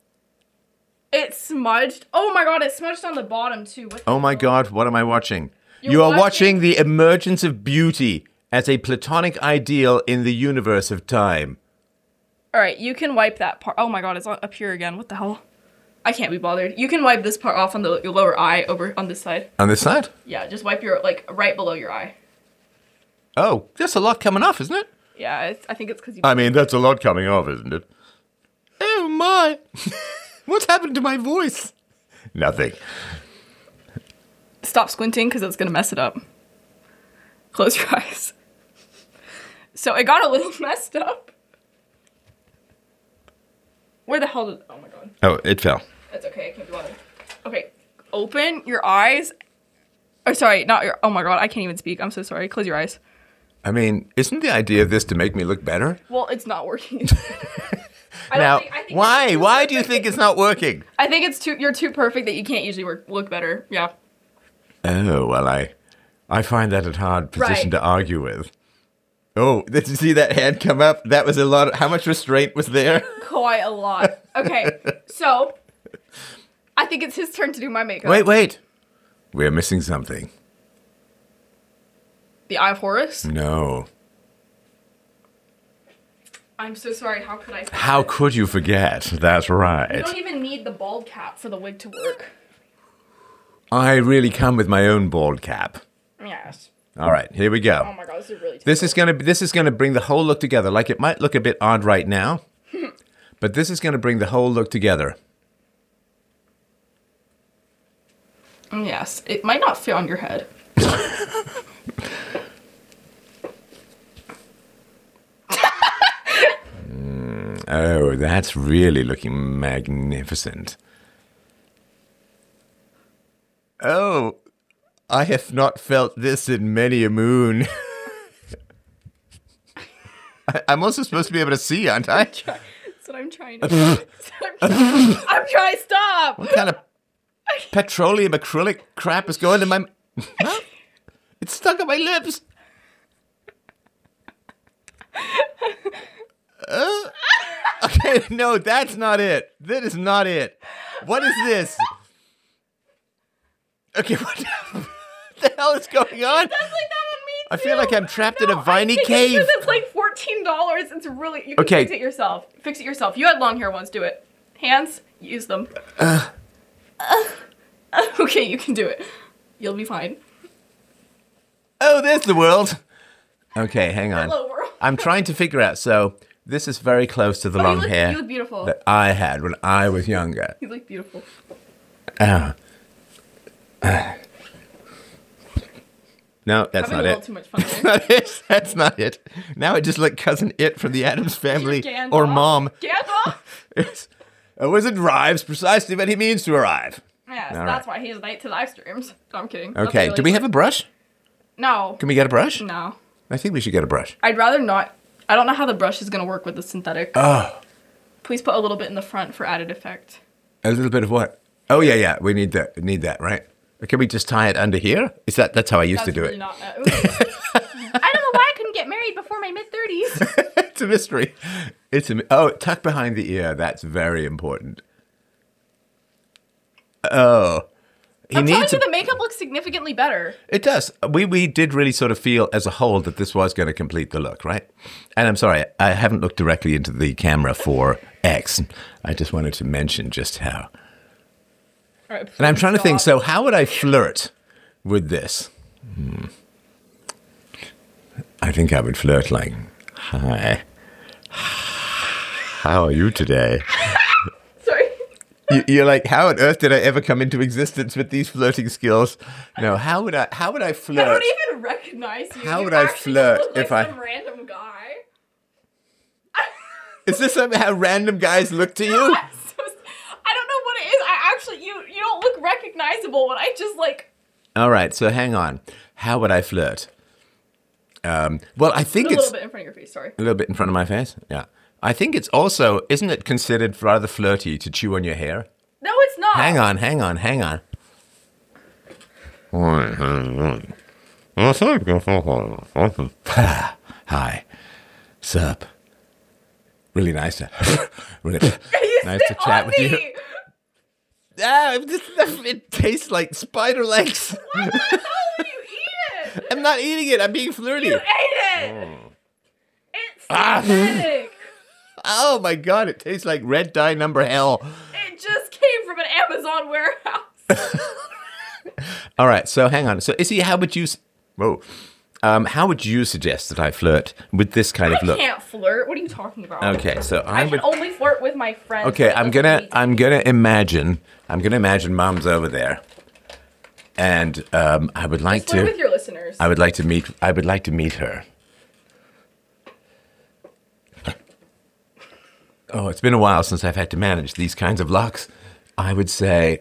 It's smudged. Oh my god, it's smudged on the bottom too. What the Oh my hell? god, what am I watching? You are watching the emergence of beauty as a platonic ideal in the universe of time. All right, you can wipe that part. Oh my god, it's up here again. What the hell? I can't be bothered. You can wipe this part off on your lower eye over on this side. On this side? Yeah, just wipe your, like, right below your eye. Oh, that's a lot coming off, isn't it? Yeah, I think it's because you... I mean, that's a lot coming off, isn't it? Oh my! What's happened to my voice? Nothing. Stop squinting because it's going to mess it up. Close your eyes. So it got a little messed up. Where the hell did... Oh my god. Oh, it fell. That's okay, I can't be bothered. Okay, open your eyes. Oh, sorry, not your... Oh my god, I can't even speak. I'm so sorry. Close your eyes. I mean, isn't the idea of this to make me look better? Well, it's not working. Now, why? Why do you think it's not working? I think it's you're too perfect that you can't usually look better. Yeah. Oh, well, I find that a hard position to argue with. Oh, did you see that hand come up? That was a lot. How much restraint was there? Quite a lot. Okay, so I think it's his turn to do my makeup. Wait. We're missing something. The Eye of Horus? No. I'm so sorry. How could I forget? How could you forget? That's right. You don't even need the bald cap for the wig to work. I really come with my own bald cap. Yes. All right, here we go. Oh my god, this is really tough. This is gonna bring the whole look together. Like, it might look a bit odd right now, but this is gonna bring the whole look together. Yes, it might not fit on your head. Oh, that's really looking magnificent. Oh, I have not felt this in many a moon. I'm also supposed to be able to see, aren't I? That's what I'm trying to do. I'm trying to stop. What kind of petroleum acrylic crap is going to my... Huh? It's stuck on my lips. Okay, no, that's not it. That is not it. What is this? Okay, what the hell is going on? That's like that on me too. I feel like I'm trapped in a viney cave. It's like $14. It's really... You can fix it yourself. Fix it yourself. You had long hair once. Do it. Hands, use them. Okay, you can do it. You'll be fine. Oh, there's the world. Okay, hang on. Hello, world. I'm trying to figure out. So this is very close to the long hair You look beautiful. that I had when I was younger. You look beautiful. No, that's not it. Too much fun That's not it. That's not it. Now I just look cousin It from the Addams Family Gandalf. or Mom. Gandalf? A wizard arrives precisely when he means to arrive. Yes, All that's right. why he's late to live streams. No, I'm kidding. Okay, do we have a brush? No. Can we get a brush? No. I think we should get a brush. I'd rather not. I don't know how the brush is going to work with the synthetic. Oh. Please put a little bit in the front for added effect. A little bit of what? Oh, yeah. We need that, right? Or can we just tie it under here? That's how I used to do it. Not, I don't know why I couldn't get married before my mid-30s. It's a mystery. Oh, tuck behind the ear. That's very important. Oh. I'm telling you, the makeup looks significantly better. It does. We did really sort of feel as a whole that this was going to complete the look, right? And I'm sorry, I haven't looked directly into the camera for X. I just wanted to mention just how. All right, and I'm trying to think, so how would I flirt with this? I think I would flirt like, hi. How are you today? Sorry. You're like, how on earth did I ever come into existence with these flirting skills? No, how would I flirt? I don't even recognize you. How would you I actually flirt look like if I- some random guy. Is this how random guys look to you? I don't know what it is. I actually, you don't look recognizable when I just like. All right, so hang on. How would I flirt? Well, I think A it's little bit in front of your face. Sorry. a little bit in front of my face. Yeah, I think it's also, isn't it considered rather flirty to chew on your hair? No, it's not. Hang on. Hi, sup? Really nice to nice to chat with you. Ah, it tastes like spider legs. What the hell are you I'm not eating it. I'm being flirty. You ate it! It's synthetic! Oh my god, it tastes like red dye number hell. It just came from an Amazon warehouse. All right, so hang on. So Izzy, how would you suggest that I flirt with this kind of look? I can't flirt. What are you talking about? Okay, so I can only flirt with my friends. Okay, I'm gonna imagine Mom's over there, and I would like Flirt with your listeners. I would like to meet her. Oh, it's been a while since I've had to manage these kinds of looks. I would say,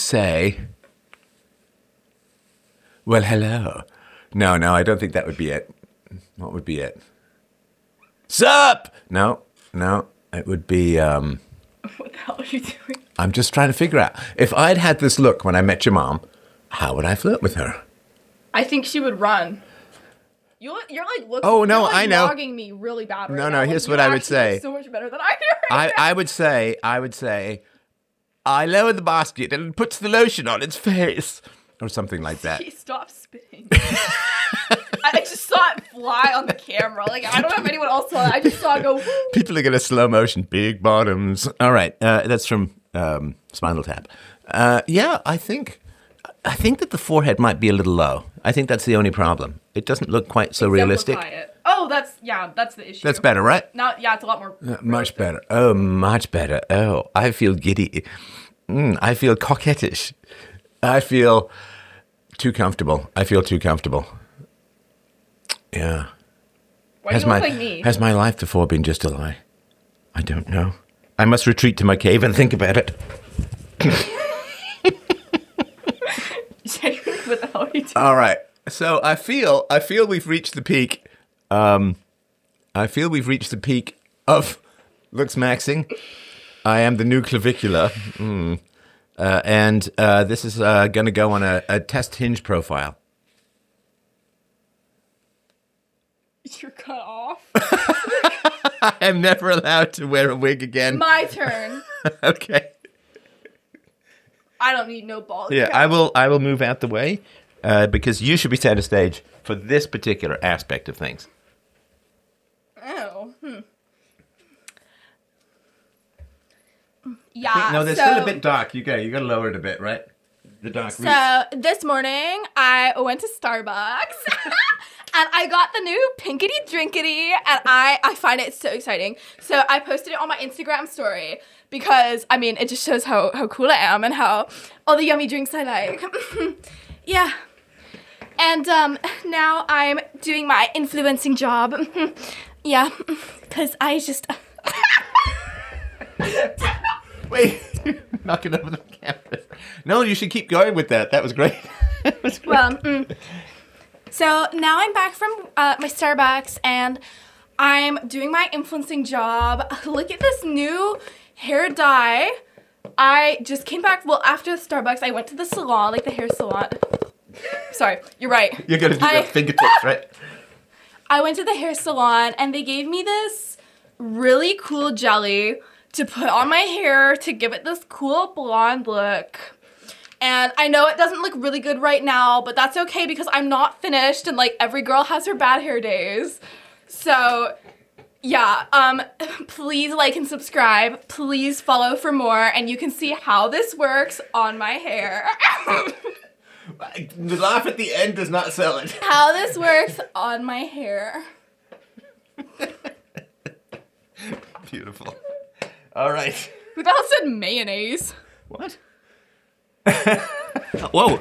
well, hello. No, I don't think that would be it. What would be it? Sup? No, it would be, What the hell are you doing? I'm just trying to figure out. If I'd had this look when I met your mom, how would I flirt with her? I think she would run. You're like looking. Oh, no, you're, like, I know. Logging me really bad right No, now. here's Like, what you I would actually say. look so much better than I do. Right now. I would say, I lower the basket and puts the lotion on its face. Or something like that. She stopped spitting. I just saw it fly on the camera. Like, I don't know if anyone else saw it. I just saw it go. People are going to slow motion. Big bottoms. All right. That's from Spinal Tap. Yeah, I think that the forehead might be a little low. I think that's the only problem. It doesn't look quite so realistic. It. Oh, that's the issue. That's better, right? Now, yeah, it's a lot more. Much better. Oh, much better. Oh, I feel giddy. I feel coquettish. I feel too comfortable. Yeah. Why do you look like me? Has my life before been just a lie? I don't know. I must retreat to my cave and think about it. What the hell are you doing? All right. So I feel we've reached the peak. I feel we've reached the peak of looks maxing. I am the new clavicula. And this is going to go on a test Hinge profile. You're cut off. I am never allowed to wear a wig again. My turn. Okay. I don't need no balls. Yeah, I will move out the way because you should be center stage for this particular aspect of things. Oh. Yeah. No, they're still a bit dark. You got to lower it a bit, right? The dark. So this morning I went to Starbucks and I got the new Pinkity Drinkity and I find it so exciting. So I posted it on my Instagram story because I mean it just shows how cool I am and how all the yummy drinks I like. Yeah. And now I'm doing my influencing job. Yeah, because I just. Wait, knocking over the cameras. No, you should keep going with that. That was great. Well, so now I'm back from my Starbucks and I'm doing my influencing job. Look at this new hair dye. I just came back. Well, after the Starbucks, I went to the salon, like the hair salon. Sorry, you're right. You're gonna do the fingertips, right? I went to the hair salon and they gave me this really cool jelly to put on my hair to give it this cool blonde look. And I know it doesn't look really good right now, but that's okay because I'm not finished and like every girl has her bad hair days. So yeah, please like and subscribe. Please follow for more and you can see how this works on my hair. The laugh at the end does not sell it. How this works on my hair. Beautiful. All right. Who the hell said mayonnaise? What? Whoa.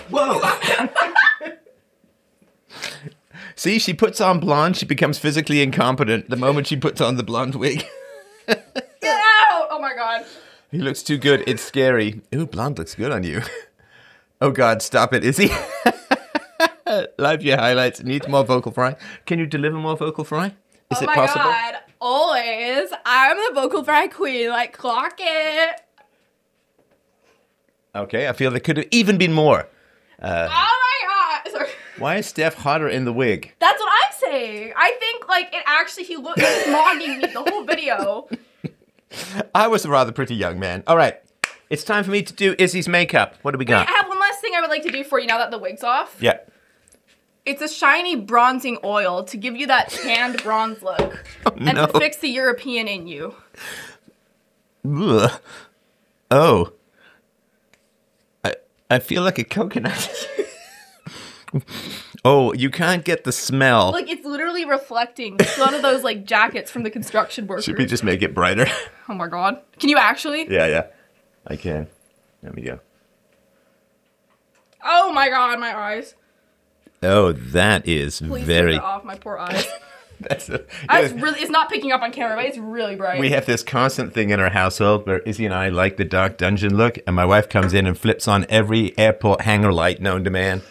See, she puts on blonde, she becomes physically incompetent the moment she puts on the blonde wig. Get out! Oh my god. He looks too good. It's scary. Ooh, blonde looks good on you. Oh god, stop it, Izzy. Live your highlights. Needs more vocal fry. Can you deliver more vocal fry? Is it possible? Oh my god, always. I'm the vocal fry queen. Like, clock it. Okay, I feel there could have even been more. Oh my god. Sorry. Why is Steph hotter in the wig? That's what I'm saying. I think, like, it actually, he was mogging me the whole video. I was a rather pretty young man. All right. It's time for me to do Izzy's makeup. What do we got? Wait, I have one last thing I would like to do for you now that the wig's off. Yeah. It's a shiny bronzing oil to give you that tanned bronze look. And no. to fix the European in you. Ugh. Oh. I feel like a coconut. Oh, you can't get the smell. Like, it's literally reflecting. It's one of those, like, jackets from the construction workers. Should we just make it brighter? Oh my god. Can you actually? Yeah. I can. There we go. Oh my god, my eyes. Oh, that is Please very... take it off, my poor eyes. That's It's not picking up on camera, but it's really bright. We have this constant thing in our household where Izzy and I like the dark dungeon look, and my wife comes in and flips on every airport hangar light known to man.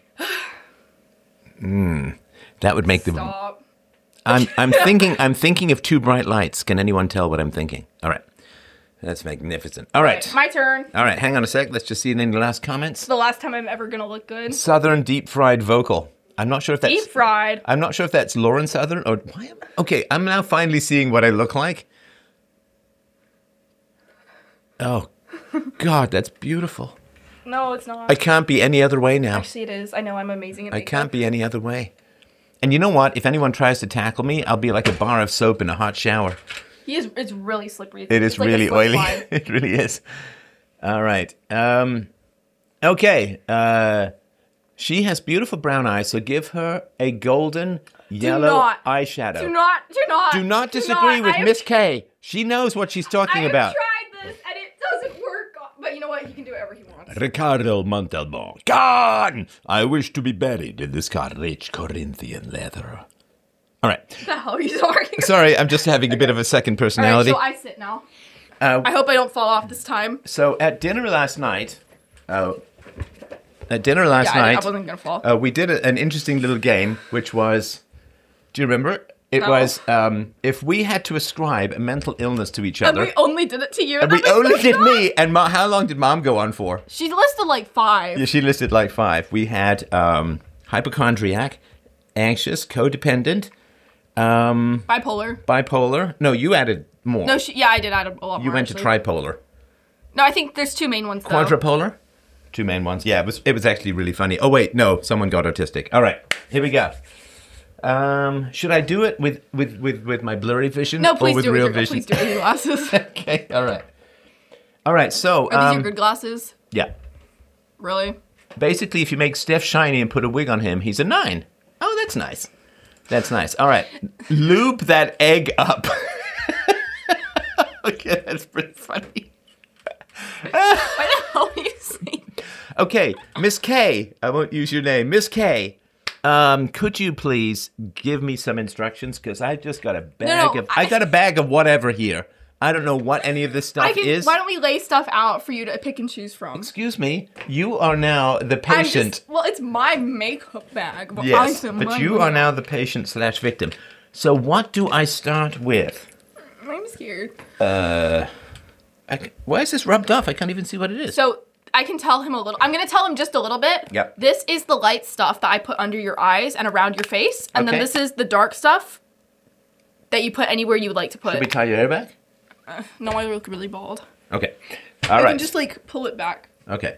That would make Stop. I'm thinking of two bright lights. Can anyone tell what I'm thinking? All right. That's magnificent. All right. My turn. All right, hang on a sec. Let's just see any last comments. It's the last time I'm ever gonna look good. Southern deep fried vocal. I'm not sure if that's Deep fried. I'm not sure if that's Lauren Southern or why am I? Okay, I'm now finally seeing what I look like. Oh, God, that's beautiful. No, it's not. I can't be any other way now. Actually, it is. I know I'm amazing at I makeup. can't be any other way. And you know what? If anyone tries to tackle me, I'll be like a bar of soap in a hot shower. It's really slippery. It is It's like a really slip oily. slide. It really is. All right. Okay. She has beautiful brown eyes, so give her a golden yellow eyeshadow. Do Do not disagree with Miss K. She knows what she's talking I have about. tried this and it doesn't work. But you know what? He can do whatever he wants. Ricardo Montalban. God! I wish to be buried in this rich Corinthian leather. All right. What the hell are you talking? Sorry, I'm just having a bit of a second personality. All right, so I sit now. I hope I don't fall off this time. So at dinner last night, I wasn't gonna fall. we did an interesting little game, which was, do you remember? It No. was if we had to ascribe a mental illness to each And other. we only did it to you. And we only did me. And how long did Mom go on for? She listed like 5. Yeah, she listed like 5. We had hypochondriac, anxious, codependent, bipolar. No, you added more. No, I did add a lot more. You went actually. to tripolar. No, I think there's 2 main ones though. Quadrupolar? 2 main ones. Yeah, it was actually really funny. Oh wait, no, someone got autistic. All right, here we go. Should I do it with my blurry vision? No, please or with do it real with your, vision? please do it with your glasses. Okay, all right. So Are these your good glasses? yeah, Really? basically, if you make Steph shiny and put a wig on him, he's a 9. Oh, that's nice. That's nice. All right, lube that egg up. Okay, that's pretty funny. Why the hell are you saying? Okay, Miss K, I won't use your name. Miss K, could you please give me some instructions? Because I just got a bag I got a bag of whatever here. I don't know what any of this stuff is. Why don't we lay stuff out for you to pick and choose from? Excuse me, you are now the patient. It's my makeup bag. But Yes, but you are now the patient / victim. So what do I start with? I'm scared. Why is this rubbed off? I can't even see what it is. So I can tell him a little. I'm going to tell him just a little bit. Yep. This is the light stuff that I put under your eyes and around your face. And Okay. then this is the dark stuff that you put anywhere you would like to put Should we it. tie your hair back? No, I look really bald. Okay. All I right. can just like pull it back. Okay.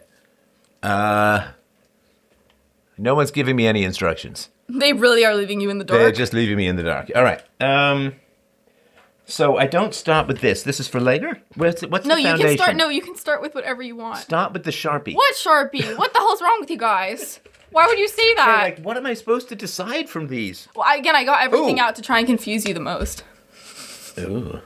No one's giving me any instructions. They really are leaving you in the dark. They're just leaving me in the dark. All right. So I don't start with this. This is for later? What's the foundation? You can start with whatever you want. Start with the Sharpie. What Sharpie? What the hell's wrong with you guys? Why would you say that? Hey, like, what am I supposed to decide from these? Well, I got everything Ooh. out to try and confuse you the most. Ooh.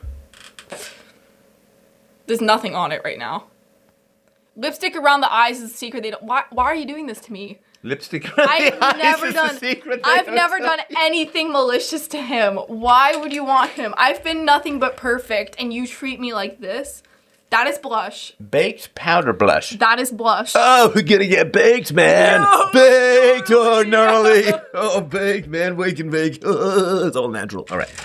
There's nothing on it right now. Lipstick around the eyes is a secret. They don't. Why are you doing this to me? Lipstick around the I've eyes never is done. the secret. I've never done anything malicious to him. Why would you want him? I've been nothing but perfect, and you treat me like this. That is blush. Baked powder blush. That is blush. Oh, we're gonna get baked, man. No. Baked, oh, gnarly. Oh, baked, man. Wake and bake. It's all natural. All right.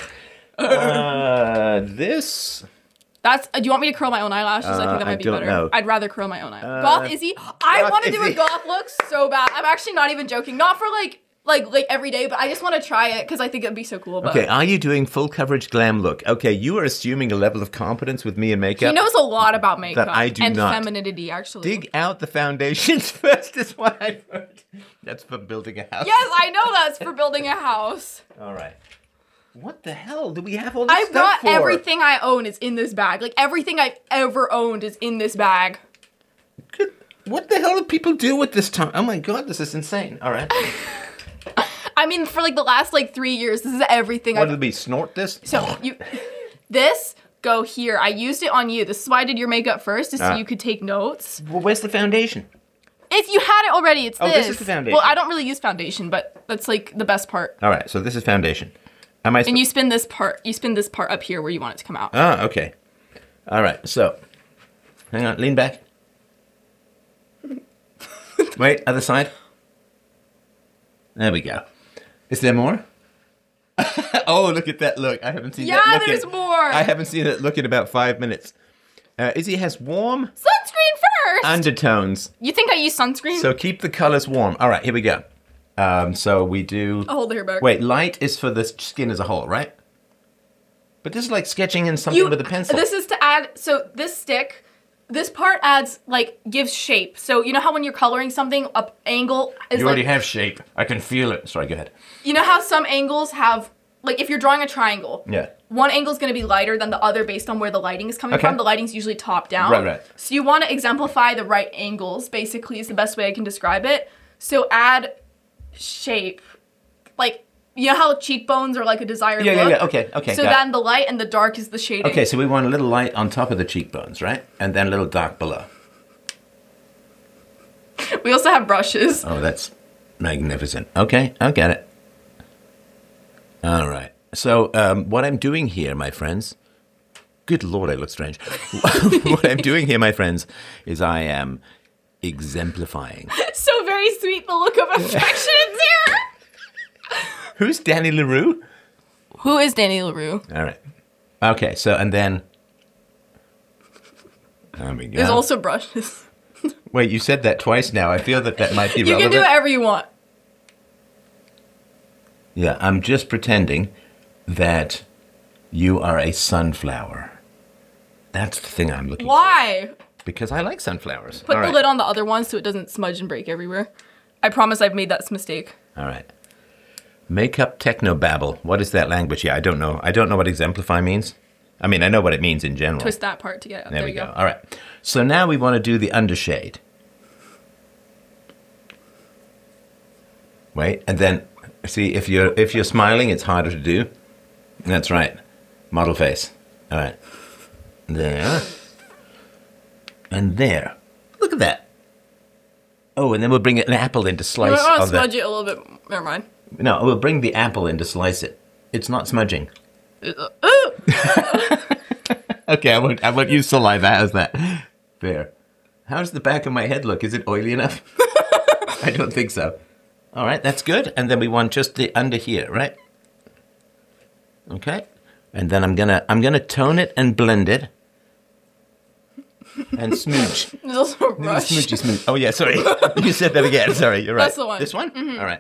This. That's. Do you want me to curl my own eyelashes? I think that might be don't better. know. I'd rather curl my own eyelashes. Goth Izzy. I Goth want to do a Izzy. goth look so bad. I'm actually not even joking. Not for like like every day, but I just want to try it because I think it'd be so cool. But Okay, are you doing full coverage glam look? Okay, you are assuming a level of competence with me in makeup. he knows a lot about makeup I do and not. femininity, actually. Dig out the foundations first is what I've heard. That's for building a house. Yes, I know that's for building a house. All right. What the hell do we have all this I stuff brought for? everything I own is in this bag. Like, everything I've ever owned is in this bag. Good. What the hell do people do with this time? Oh my god, this is insane. All right. I mean, for like the last like 3 years, this is everything What I've... did we snort this? So, this, go here. I used it on you. This is why I did your makeup first, is so you could take notes. Well, where's the foundation? If you had it already, it's this is the foundation. Well, I don't really use foundation, but that's like the best part. All right, so this is foundation. Am I? And you spin this part up here where you want it to come out. Ah, okay. All right, so hang on, lean back. Wait, other side. There we go. Is there more? Oh, look at that look. I haven't seen that look. Yeah, there's more. I haven't seen that look in about 5 minutes. Izzy has warm Sunscreen first! undertones. You think I use sunscreen? So keep the colors warm. All right, here we go. So we do... I'll hold the hair back. Wait, light is for the skin as a whole, right? But this is like sketching in something with a pencil. This is to add, so this stick, this part adds, like, gives shape. So you know how when you're coloring something, an angle is You like... already have shape. I can feel it. Sorry, go ahead. You know how some angles have, like, if you're drawing a triangle, Yeah. one angle is going to be lighter than the other based on where the lighting is coming Okay. from. The lighting's usually top down. Right. So you want to exemplify the right angles, basically, is the best way I can describe it. So add shape. Like, you know how cheekbones are like a desired look? Yeah. Okay. So got then it. the light and the dark is the shading. Okay, so we want a little light on top of the cheekbones, right? And then a little dark below. We also have brushes. Oh, that's magnificent. Okay, I get it. All right. So what I'm doing here, my friends... Good Lord, I look strange. What I'm doing here, my friends, is I am exemplifying. So very sweet, the look of affection is here. Who's Danny LaRue? Who is Danny LaRue? All right. Okay, so, and then... There we go. There's also brushes. Wait, you said that twice now. I feel that might be You relevant. can do whatever you want. Yeah, I'm just pretending that you are a sunflower. That's the thing I'm looking for. Why? Because I like sunflowers. Put All the right. lid on the other one so it doesn't smudge and break everywhere. I promise I've made that mistake. All right. Makeup technobabble. What is that language? Yeah, I don't know. I don't know what exemplify means. I mean, I know what it means in general. Twist that part to get it. There we go. All right. So now we want to do the undershade. Wait, and then see if you're smiling, it's harder to do. That's right. Model face. All right. There. And there. Look at that. Oh, and then we'll bring an apple in to You slice might want to of the... smudge it a little bit. Never mind. No, we'll bring the apple in to slice it. It's not smudging. Ooh! Okay, I won't use saliva. How's that? There. How does the back of my head look? Is it oily enough? I don't think so. All right, that's good. And then we want just the under here, right? Okay. And then I'm gonna tone it and blend it. And smooch. There's also a brush. Smoochy smooch. Oh yeah, sorry. You said that again. Sorry, you're right. That's the one. This one? Mm-hmm. All right.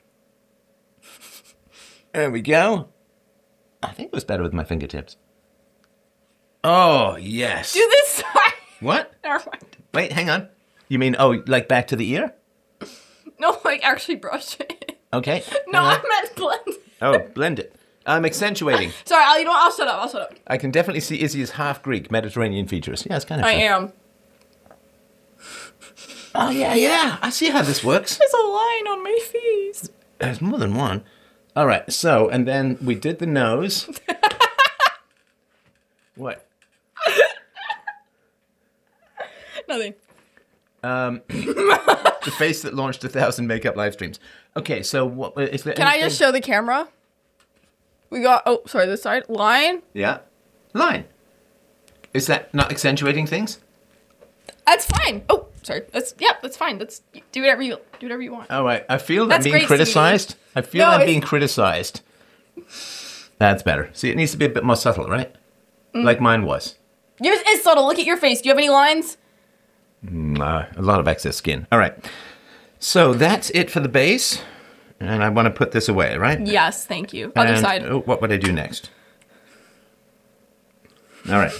There we go. I think it was better with my fingertips. Oh, yes. Do this side. What? Never mind. Wait, hang on. You mean, like back to the ear? No, like actually brush it. Okay. No, hang I on. meant blend. Oh, blend it. I'm accentuating. Sorry, you know what? I'll shut up. I can definitely see Izzy as half Greek, Mediterranean features. Yeah, it's kind of I fun. am. Oh, yeah. I see how this works. There's a line on my face. There's more than one. All right, so, and then we did the nose. What? Nothing. The face that launched 1,000 makeup live streams. Okay, so what is there? Can I just show the camera? We got, oh, sorry, this side. Line. Yeah. Line. Is that not accentuating things? That's fine. Oh, sorry. That's fine. Do whatever you want. All right. I feel I'm That's being great, criticized. I feel No, I'm it's- being criticized. That's better. See, it needs to be a bit more subtle, right? Mm. Like mine was. Yours is subtle. Look at your face. Do you have any lines? A lot of excess skin. All right. So that's it for the base. And I want to put this away, right? Yes, thank you. Other And, side. what would I do next? All right.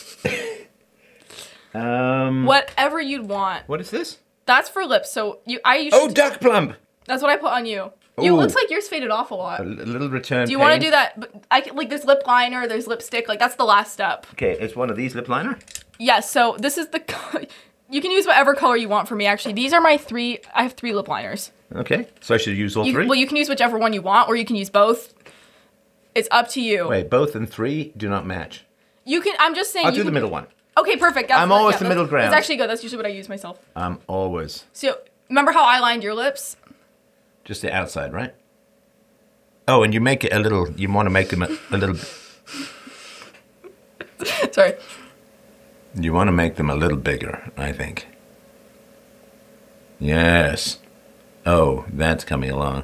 Whatever you'd want. What is this? That's for lips. So I usually Oh, duck plump. that's what I put on you. You Ooh. looks like yours faded off a lot. A little return. Do you want to do that? But like there's lip liner, there's lipstick. Like that's the last step. Okay, it's one of these lip liner. Yes. So this is the. You can use whatever color you want for me. Actually, these are my 3. I have 3 lip liners. Okay, so I should use all 3. Well, you can use whichever one you want, or you can use both. It's up to you. Wait, both and 3 do not match. You can. I'm just saying. I'll do the middle one. Okay, perfect. I'm always the middle ground. That's actually good. That's usually what I use myself. I'm always So remember how I lined your lips? just the outside, right? Oh, and you make it a little. You want to make them a little. Sorry. You want to make them a little bigger, I think. Yes. Oh, that's coming along.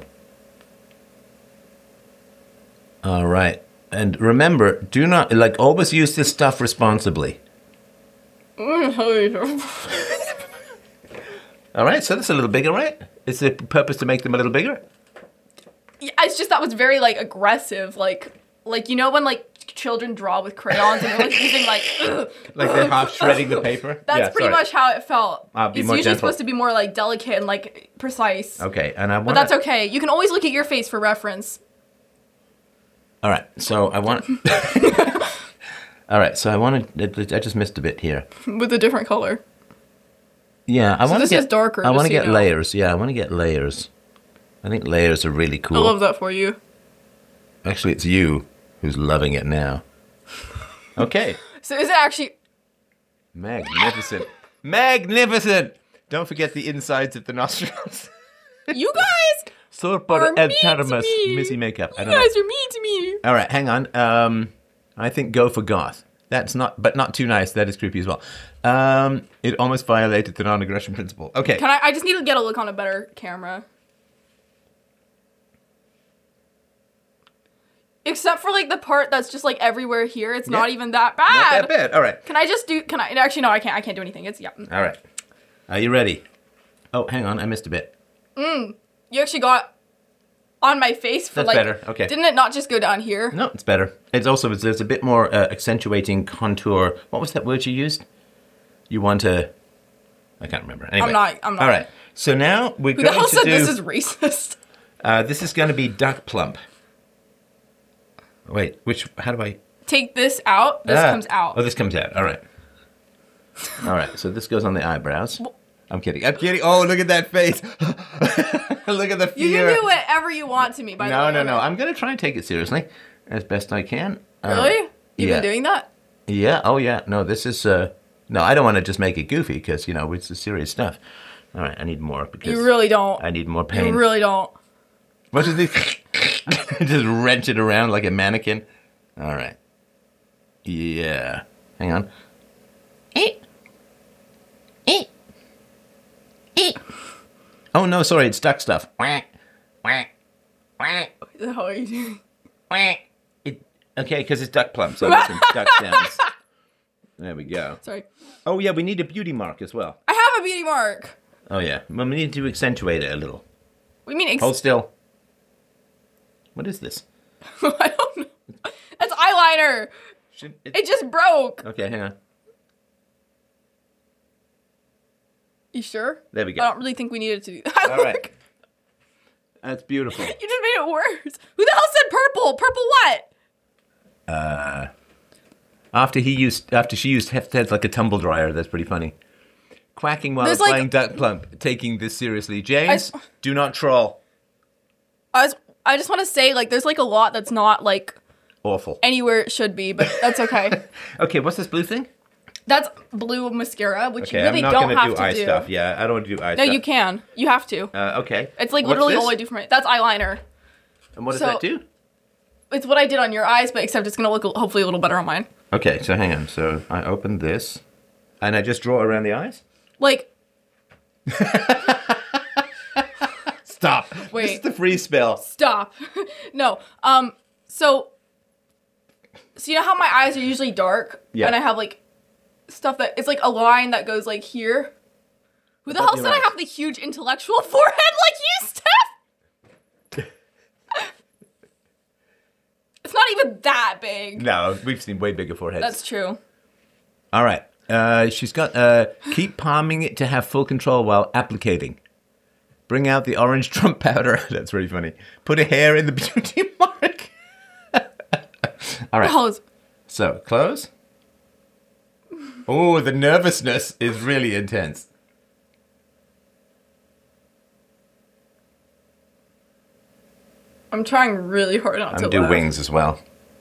All right. And remember, do not, always use this stuff responsibly. All right, so that's a little bigger, right? Is the purpose to make them a little bigger? Yeah, it's just that was very aggressive, like you know when children draw with crayons and they're using ugh. Like they're half shredding the paper? That's pretty much how it felt. Be It's more usually gentle. supposed to be more delicate and precise. Okay, and I want. But that's okay. You can always look at your face for reference. All right, so I want. All right, so I want to. I just missed a bit here. With a different color. Yeah, I want to this get is darker, I just want to so you get know. layers. Yeah, I want to get layers. I think layers are really cool. I love that for you. Actually, it's you who's loving it now. Okay. So is it actually... Magnificent. Magnificent! Don't forget the insides of the nostrils. You guys Super are and mean to Taramus me. Missy makeup. I You don't know. guys are mean to me. All right, hang on. I think go for goth. That's not too nice. That is creepy as well. It almost violated the non-aggression principle. Okay. Can I just need to get a look on a better camera. Except for the part that's just everywhere here. It's not even that bad. Not that bad. All right. Actually no, I can't do anything. It's All right. Are you ready? Oh, hang on. I missed a bit. You actually got on my face for That's better. Okay. Didn't it not just go down here? No, it's better. It's also, there's a bit more accentuating contour. What was that word you used? You want to... I can't remember. Anyway. I'm not. All right. So now we're Who the going hell to said do... this is racist? This is going to be duck plump. Wait, how do I... Take this out. This comes out. Oh, this comes out. All right. All right, so this goes on the eyebrows. I'm kidding. Oh, look at that face. Look at the fear. You can do whatever you want to me, by the way. No. I'm going to try and take it seriously as best I can. Really? You've yeah. been doing that? Yeah. Oh, yeah. No, this is... No, I don't want to just make it goofy because, it's the serious stuff. All right, I need more because... You really don't. I need more pain. You really don't. What is this? Just wrench it around like a mannequin. All right. Yeah. Hang on. Oh, no, sorry. It's duck stuff. What the hell are you doing? Okay, because it's duck plump, so it's duck sounds. There we go. Sorry. Oh, yeah, we need a beauty mark as well. I have a beauty mark. Oh, yeah. Well, we need to accentuate it a little. What do you mean? Hold still. What is this? I don't know. That's eyeliner. It just broke. Okay, hang on. You sure? There we go. I don't really think we needed to do that. All right. That's beautiful. You just made it worse. Who the hell said purple? Purple what? After she used Heftheads like a tumble dryer. That's pretty funny. Quacking while There's applying duck plump. Taking this seriously. James, do not troll. I just want to say, there's a lot that's not Awful. anywhere it should be, but that's okay. Okay, what's this blue thing? That's blue mascara, which Okay, you really I'm not don't going to have do to eye do. stuff. Yeah, I don't want to do eye No, stuff. you can. You have to. Okay. It's What's literally this? all I do for my... That's eyeliner. And what does So- that do? It's what I did on your eyes, but except it's going to look hopefully a little better on mine. Okay, so hang on. So I open this, and I just draw around the eyes? Stop. Wait. This is the free spell. Stop. No. So you know how my eyes are usually dark? Yeah. And I have stuff that it's a line that goes here. Who the Above hell your said I eyes. have the huge intellectual forehead like you, Steph? even that big. No, we've seen way bigger foreheads. That's true. All right. She's got keep palming it to have full control while applicating. Bring out the orange Trump powder. That's really funny. Put a hair in the beauty mark. All right. Oh, So, close. Oh, the nervousness is really intense. I'm trying really hard not to I'm do laugh. wings as well.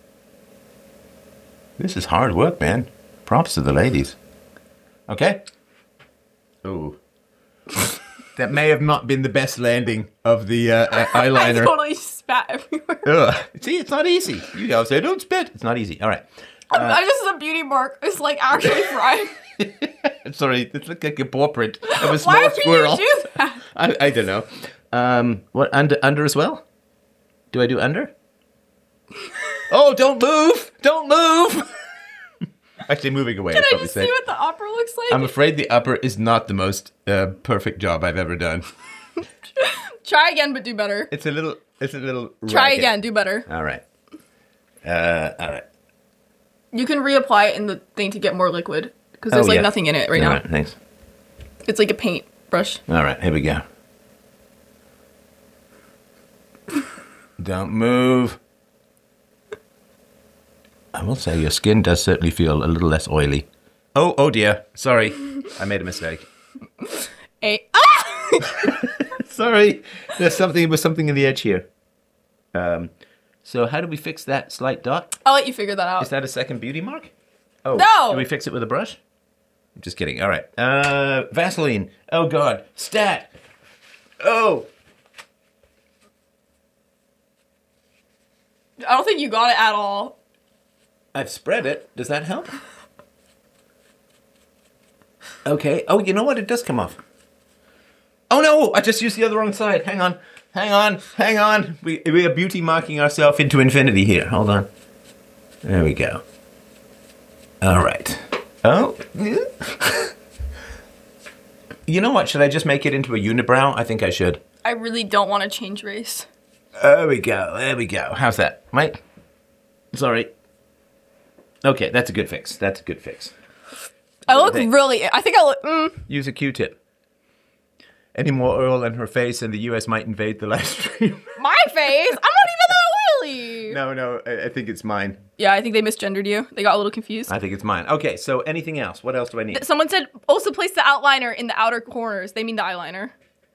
This is hard work, man. Props to the ladies. Okay. Ooh. That may have not been the best landing of the eyeliner. I totally spat everywhere. Ugh. See, it's not easy. You guys say don't spit. It's not easy. All right. I just the beauty mark is like actually fried. Sorry, it looked like a paw print of a Why small would squirrel. you do that? I don't know. What under as well? Do I do under? Oh, don't move! Don't move! Actually, moving away. Can I'd I probably just say. see what the upper looks like? I'm afraid the upper is not the most perfect job I've ever done. Try again, but do better. It's a little. Try ragged. again, do better. All right. All right. You can reapply it in the thing to get more liquid because there's like yeah. nothing in it right All now. right, thanks. It's like a paint brush. All right, here we go. Don't move. I will say your skin does certainly feel a little less oily. Oh dear. Sorry. I made a mistake. Sorry. There's something in the edge here. So how do we fix that slight dot? I'll let you figure that out. Is that a second beauty mark? Oh. No! Do we fix it with a brush? I'm just kidding. All right. Vaseline. Oh, God. Stat. Oh. I don't think you got it at all. I've spread it. Does that help? Okay. Oh, you know what? It does come off. Oh, no. I just used the other wrong side. Hang on. We are beauty marking ourselves into infinity here. Hold on. There we go. All right. Oh. You know what? Should I just make it into a unibrow? I think I should. I really don't want to change race. There we go. How's that? Mike? Sorry. Okay, that's a good fix. I look really... I think I look... Use a Q-tip. Any more oil on her face and the US might invade the live stream. My face? I'm not even that oily! No, I think it's mine. Yeah, I think they misgendered you. They got a little confused. I think it's mine. Okay, so anything else? What else do I need? Someone said, also place the outliner in the outer corners. They mean the eyeliner.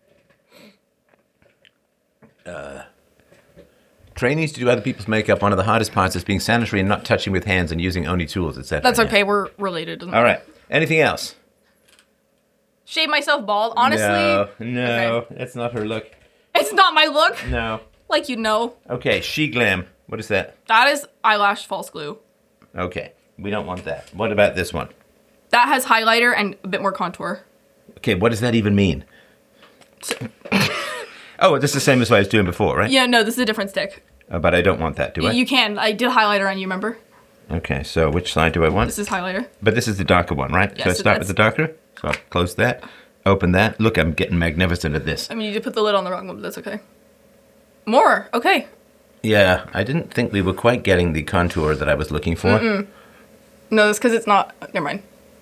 Trainees to do other people's makeup, one of the hardest parts is being sanitary and not touching with hands and using only tools, etc. That's okay, we're related. All right. Anything else? Shave myself bald, honestly. No, Okay. That's not her look. It's not my look. No. Like you know. Okay, She Glam. What is that? That is eyelash false glue. Okay, we don't want that. What about this one? That has highlighter and a bit more contour. Okay, what does that even mean? Oh, this is the same as what I was doing before, right? Yeah, no, this is a different stick. But I don't want that, do I? You can. I did highlighter on you, remember? Okay, so which side do I want? This is highlighter. But this is the darker one, right? Yeah, so I so start with the darker? So I'll close that, open that. Look, I'm getting magnificent at this. I mean, you did put the lid on the wrong one, but that's okay. More. Okay. Yeah, I didn't think we were quite getting the contour that I was looking for. No, that's because it's not. Never mind.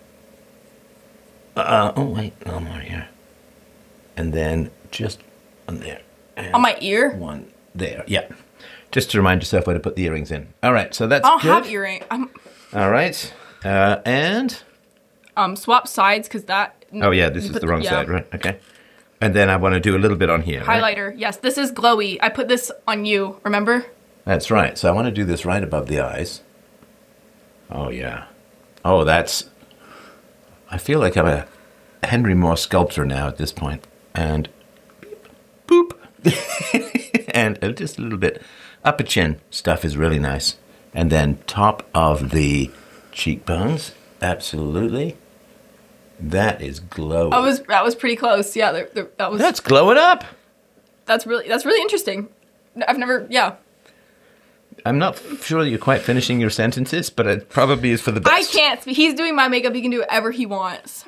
Oh, wait, no more here. And then just on there. And On my ear? one there, yeah. Just to remind yourself where to put the earrings in. All right, so that's I don't good. have earring. All right, and... Swap sides because that. Oh, yeah, this is the wrong side, right? Okay. And then I want to do a little bit on here, right? Highlighter. Yes, this is glowy. I put this on you, remember? That's right. So I want to do this right above the eyes. Oh, yeah. Oh, that's... I feel like I'm a Henry Moore sculptor now at this point. And... Boop. And just a little bit. Upper chin stuff is really nice. And then top of the cheekbones. Absolutely. That is glowing. That was pretty close. Yeah, that was. That's glowing up. That's really interesting. I've never. Yeah. I'm not sure that you're quite finishing your sentences, but it probably is for the best. I can't. He's doing my makeup. He can do whatever he wants.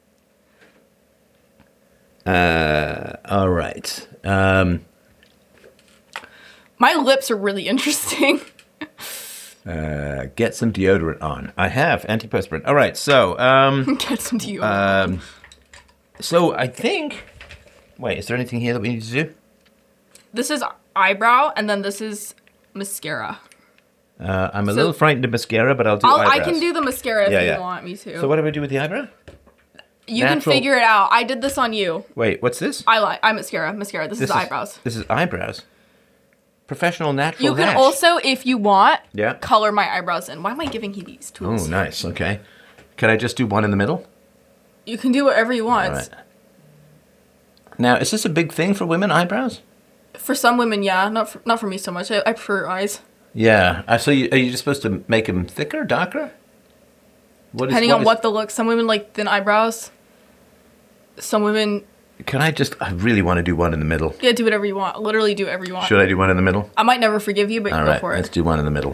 All right. My lips are really interesting. Get some deodorant on. I have antiperspirant. All right, so Get some deodorant. so I think. Wait, is there anything here that we need to do? This is eyebrow, and then this is mascara. I'm a little frightened of mascara, but I'll do eyebrows. I can do the mascara if you want me to. So what do we do with the eyebrow? You can figure it out. I did this on you. Wait, what's this? I mascara. This is eyebrows. This is eyebrows. Professional natural You can hash. also, if you want, Yeah. color my eyebrows in. Why am I giving you these tools? Oh, nice. Okay. Can I just do one in the middle? You can do whatever you want. All right. Now, is this a big thing for women, eyebrows? For some women, yeah. Not for me so much. I prefer eyes. Yeah. So are you just supposed to make them thicker, darker? Depending on what the look. Some women like thin eyebrows. Some women... I really want to do one in the middle. Yeah, do whatever you want. Literally do whatever you want. Should I do one in the middle? I might never forgive you, but All go right, for it. let's do one in the middle.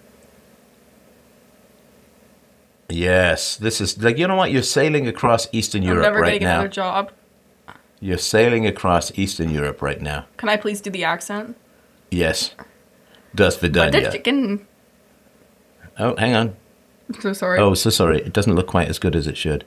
Yes, this is like, you know what? You're sailing across Eastern Europe I'm never right getting now. another job. You're sailing across Eastern Europe right now. Can I please do the accent? Yes. Das Butter Vidania. chicken. Oh, hang on. I'm so sorry. Oh, so sorry. It doesn't look quite as good as it should.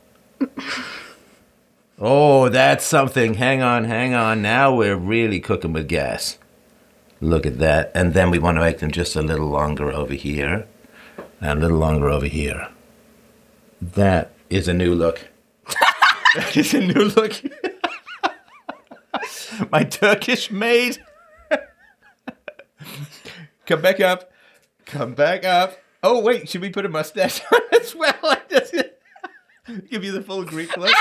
Oh, that's something. Hang on. Now we're really cooking with gas. Look at that. And then we want to make them just a little longer over here. And a little longer over here. That is a new look. That is a new look. My Turkish maid. Come back up. Oh, wait. Should we put a mustache on as well? Like this? Give you the full Greek look.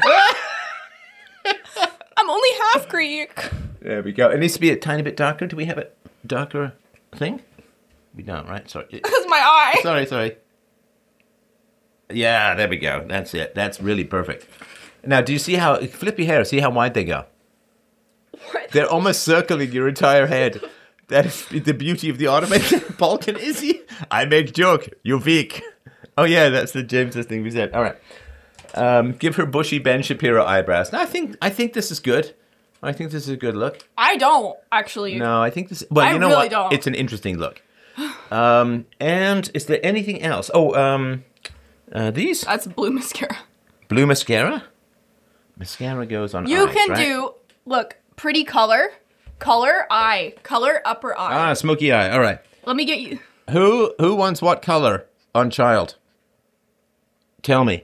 I'm only half Greek. There we go. It needs to be a tiny bit darker. Do we have a darker thing? We don't, right? Sorry. That's my eye. Sorry. Yeah, there we go. That's it. That's really perfect. Now, do you see how... Flip your hair. See how wide they go? What? They're almost circling your entire head. That is the beauty of the automated Balkan Izzy. I make joke. You weak. Oh, yeah, that's the James's thing we said. All right. Give her bushy Ben Shapiro eyebrows. No, I think this is good. I think this is a good look. I don't, actually. No, I think this... Well, I you know really what? don't. It's an interesting look. And is there anything else? Oh, these? That's blue mascara. Blue mascara? Mascara goes on You eyes, can right? do, look, pretty color, color eye, color upper eye. Ah, smoky eye. All right. Let me get you. Who wants what color on child? Tell me.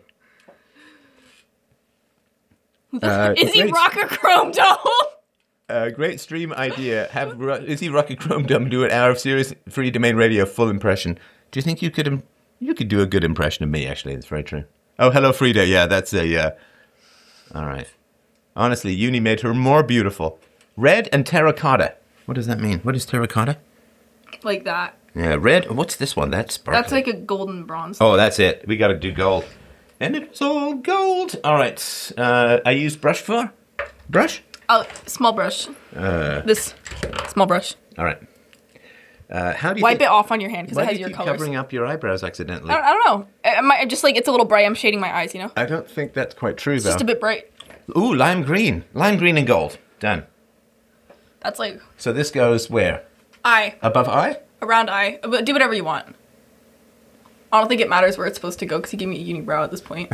Is he great- Rocker Chrome Dome? Great stream idea. Have Izzy Rocket Chrome Dome do an hour of serious free domain radio full impression. Do you think you could do a good impression of me? Actually, it's very true. Oh, hello, Frida. Yeah, that's a. All right. Honestly, uni made her more beautiful. Red and terracotta. What does that mean? What is terracotta? Like that. Yeah, red. What's this one? That's sparkly. That's like a golden bronze. Oh, that's it. We got to do gold. And it's all gold. All right. I use brush. Oh, small brush. This small brush. All right. How do you Wipe it off on your hand because Why it do has you your keep colors. covering up your eyebrows accidentally? I don't know. I might just like it's a little bright. I'm shading my eyes. You know. I don't think that's quite true, It's though. just a bit bright. Ooh, lime green and gold. Done. That's like So this goes where? eye, Above eye? around eye. But do whatever you want. I don't think it matters where it's supposed to go because you gave me a unibrow at this point.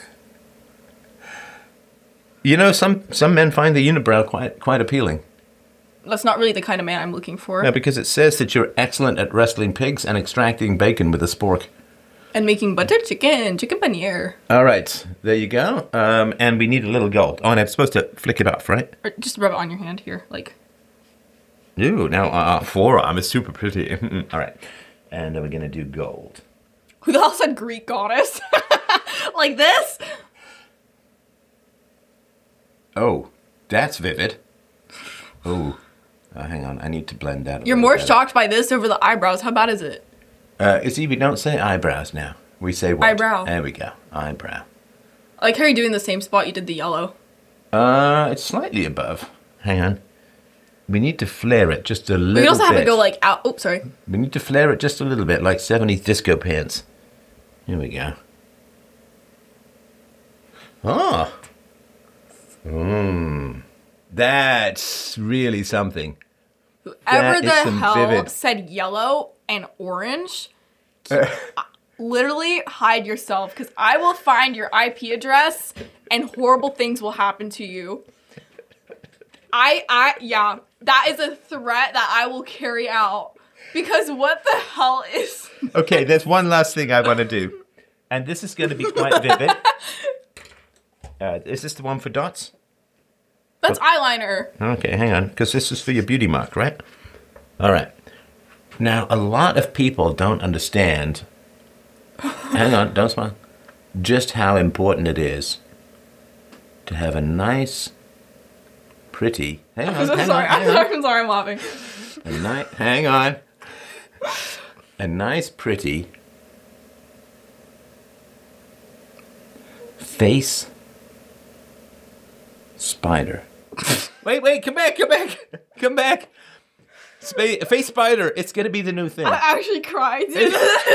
You know, some men find the unibrow quite appealing. That's not really the kind of man I'm looking for. Yeah, because it says that you're excellent at wrestling pigs and extracting bacon with a spork. And making butter chicken paneer. All right, there you go. And we need a little gold. Oh, and I'm supposed to flick it off, right? Or just rub it on your hand here, like. Ooh, now forearm is super pretty. All right, and then we're gonna do gold. Who the hell said Greek goddess? Like this? Oh, that's vivid. Oh, hang on, I need to blend that. You're more shocked by this over the eyebrows. How bad is it? See, we don't say eyebrows now. We say what? Eyebrow. There we go, eyebrow. I like how you're doing the same spot you did the yellow. It's slightly above. Hang on. We need to flare it just a little bit. We also have it go like out. Oops, sorry. We need to flare it just a little bit, like 70s disco pants. Here we go. Oh. That's really something. Whoever That is the some hell vivid- said yellow and orange, literally hide yourself because I will find your IP address and horrible things will happen to you. Yeah, that is a threat that I will carry out because what the hell is... Okay, there's one last thing I want to do. And this is going to be quite vivid. Is this the one for dots? That's eyeliner. Okay, hang on, because this is for your beauty mark, right? All right. Now, a lot of people don't understand, hang on, don't smile, just how important it is to have a nice, pretty, hang on, I'm sorry, I'm laughing. Hang on. A nice, pretty face spider. Wait, come back. Face spider, it's gonna be the new thing. I actually cried, dude.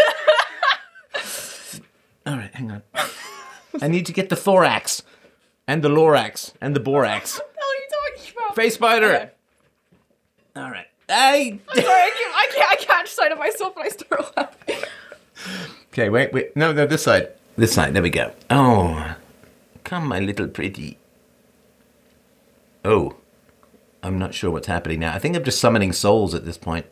All right, hang on. I need to get the thorax, and the lorax, and the borax. What the hell are you talking about? Face spider. Okay. All right. I'm sorry, I catch sight of myself and I start laughing. Okay, wait. No, this side. This side, there we go. Oh, come, my little pretty. Oh, I'm not sure what's happening now. I think I'm just summoning souls at this point.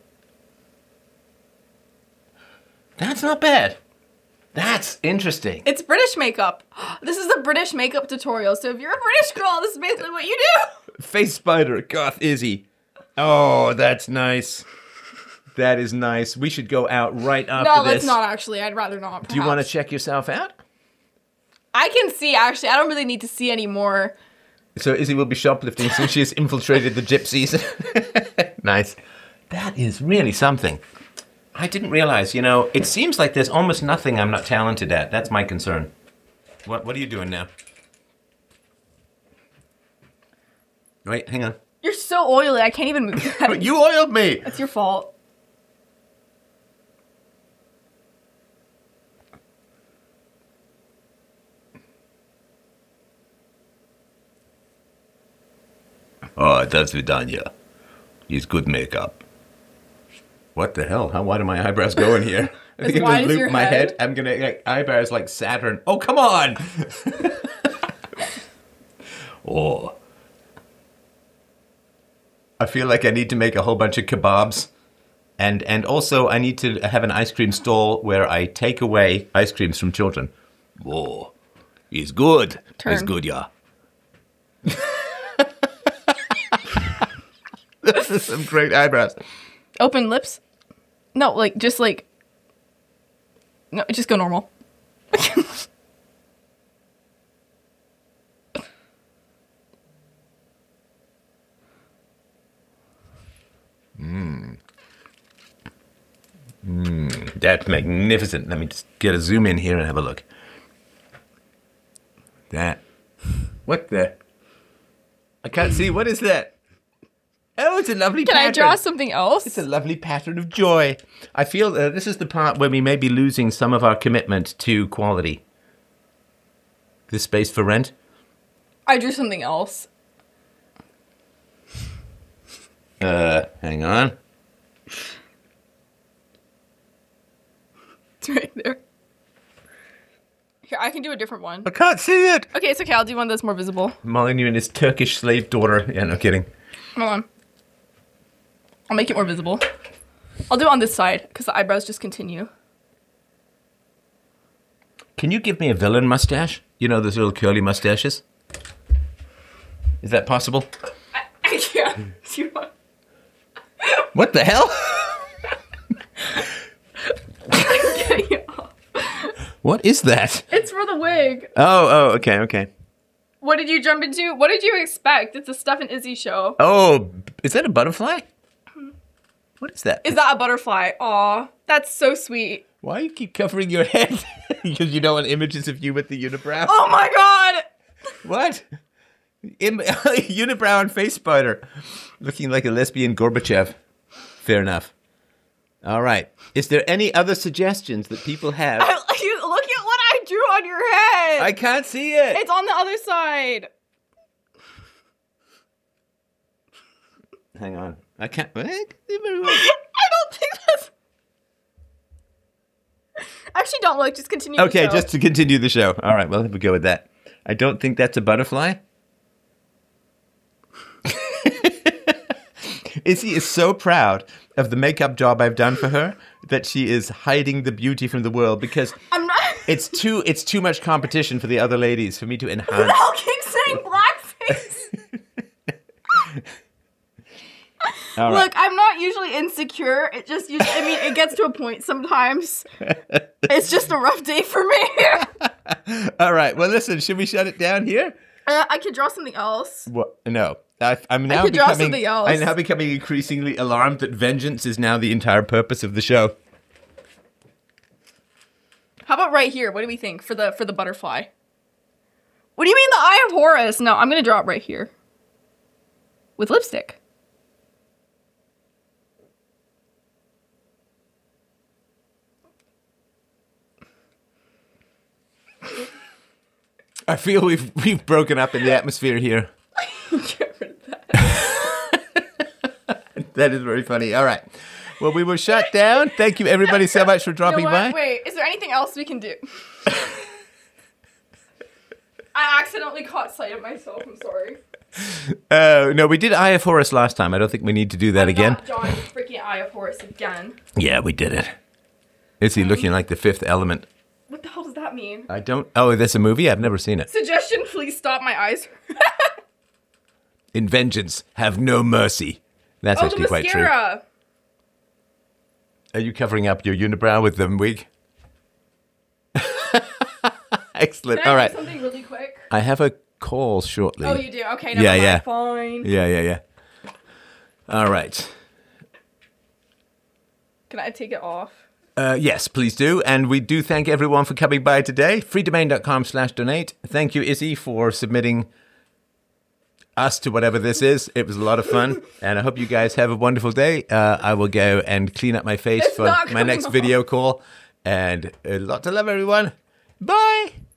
That's not bad. That's interesting. It's British makeup. This is a British makeup tutorial, so if you're a British girl, this is basically what you do. Face spider, goth Izzy. Oh, that's nice. That is nice. We should go out right after this. No, let's not actually. I'd rather not. Perhaps. Do you want to check yourself out? I can see, actually. I don't really need to see anymore. So Izzy will be shoplifting since she has infiltrated the gypsies. Nice. That is really something. I didn't realize, it seems like there's almost nothing I'm not talented at. That's my concern. What are you doing now? Wait, hang on. You're so oily, I can't even move that. You oiled me! That's your fault. Oh, that's Vidania. He's good makeup. What the hell? How wide do my eyebrows go in here? I think I'm going to loop my head. I'm going to eyebrows like Saturn. Oh, come on! Oh. I feel like I need to make a whole bunch of kebabs. And also I need to have an ice cream stall where I take away ice creams from children. Oh, he's good. Turn. He's good, yeah. This is some great eyebrows. Open lips? No, just go normal. That's magnificent. Let me just get a zoom in here and have a look. What the? I can't see. What is that? Oh, it's a lovely pattern. Can I draw something else? It's a lovely pattern of joy. I feel this is the part where we may be losing some of our commitment to quality. This space for rent? I drew something else. Hang on. It's right there. Here, I can do a different one. I can't see it. Okay, it's okay. I'll do one that's more visible. Molyneux and his Turkish slave daughter. Yeah, no kidding. Hold on. I'll make it more visible. I'll do it on this side, because the eyebrows just continue. Can you give me a villain mustache? You know, those little curly mustaches? Is that possible? I can't. You want... What the hell? I'm getting it off. What is that? It's for the wig. Oh, okay. What did you jump into? What did you expect? It's a Steph and Izzy show. Oh, is that a butterfly? What is that? Is that a butterfly? Aw, that's so sweet. Why do you keep covering your head? Because you don't want images of you with the unibrow? Oh my god! What? Unibrow and face spider. Looking like a lesbian Gorbachev. Fair enough. All right. Is there any other suggestions that people have? Look at what I drew on your head! I can't see it. It's on the other side. Hang on. I can't. I don't think that's... Actually, don't look. Just continue. The Okay, show. just to continue the show. All right, well, we go with that. I don't think that's a butterfly. Izzy is so proud of the makeup job I've done for her that she is hiding the beauty from the world because I'm not. it's too much competition for the other ladies for me to enhance. I'll keep saying blackface. All right. Look, I'm not usually insecure. It just, I mean, it gets to a point sometimes. It's just a rough day for me. All right. Well, listen, should we shut it down here? I could draw something else. What? No. I'm now could draw becoming. something else. I'm now becoming increasingly alarmed that vengeance is now the entire purpose of the show. How about right here? What do we think for the butterfly? What do you mean the Eye of Horus? No, I'm gonna draw it right here with lipstick. I feel we've broken up in the atmosphere here. Get rid of that. That is very funny. All right. Well, we were shut down. Thank you, everybody, so much for dropping by. Wait, is there anything else we can do? I accidentally caught sight of myself. I'm sorry. No, we did Eye of Horus last time. I don't think we need to do that again. Not drawing freaking Eye of Horus again. Yeah, we did it. Is he looking like the Fifth Element? What the hell does that mean? I don't. Oh, that's a movie? I've never seen it. Suggestion, please stop my eyes. In vengeance, have no mercy. That's actually quite true. Mascara. Are you covering up your unibrow with the wig? Excellent. Can I All do right. something really quick? I have a call shortly. Oh, you do? Okay, never mind. Yeah. Fine. Yeah. All right. Can I take it off? Yes, please do. And we do thank everyone for coming by today. freedomain.com/donate. Thank you, Izzy, for submitting us to whatever this is. It was a lot of fun. And I hope you guys have a wonderful day. I will go and clean up my face It's for not my next coming video call. And a lot to love, everyone. Bye.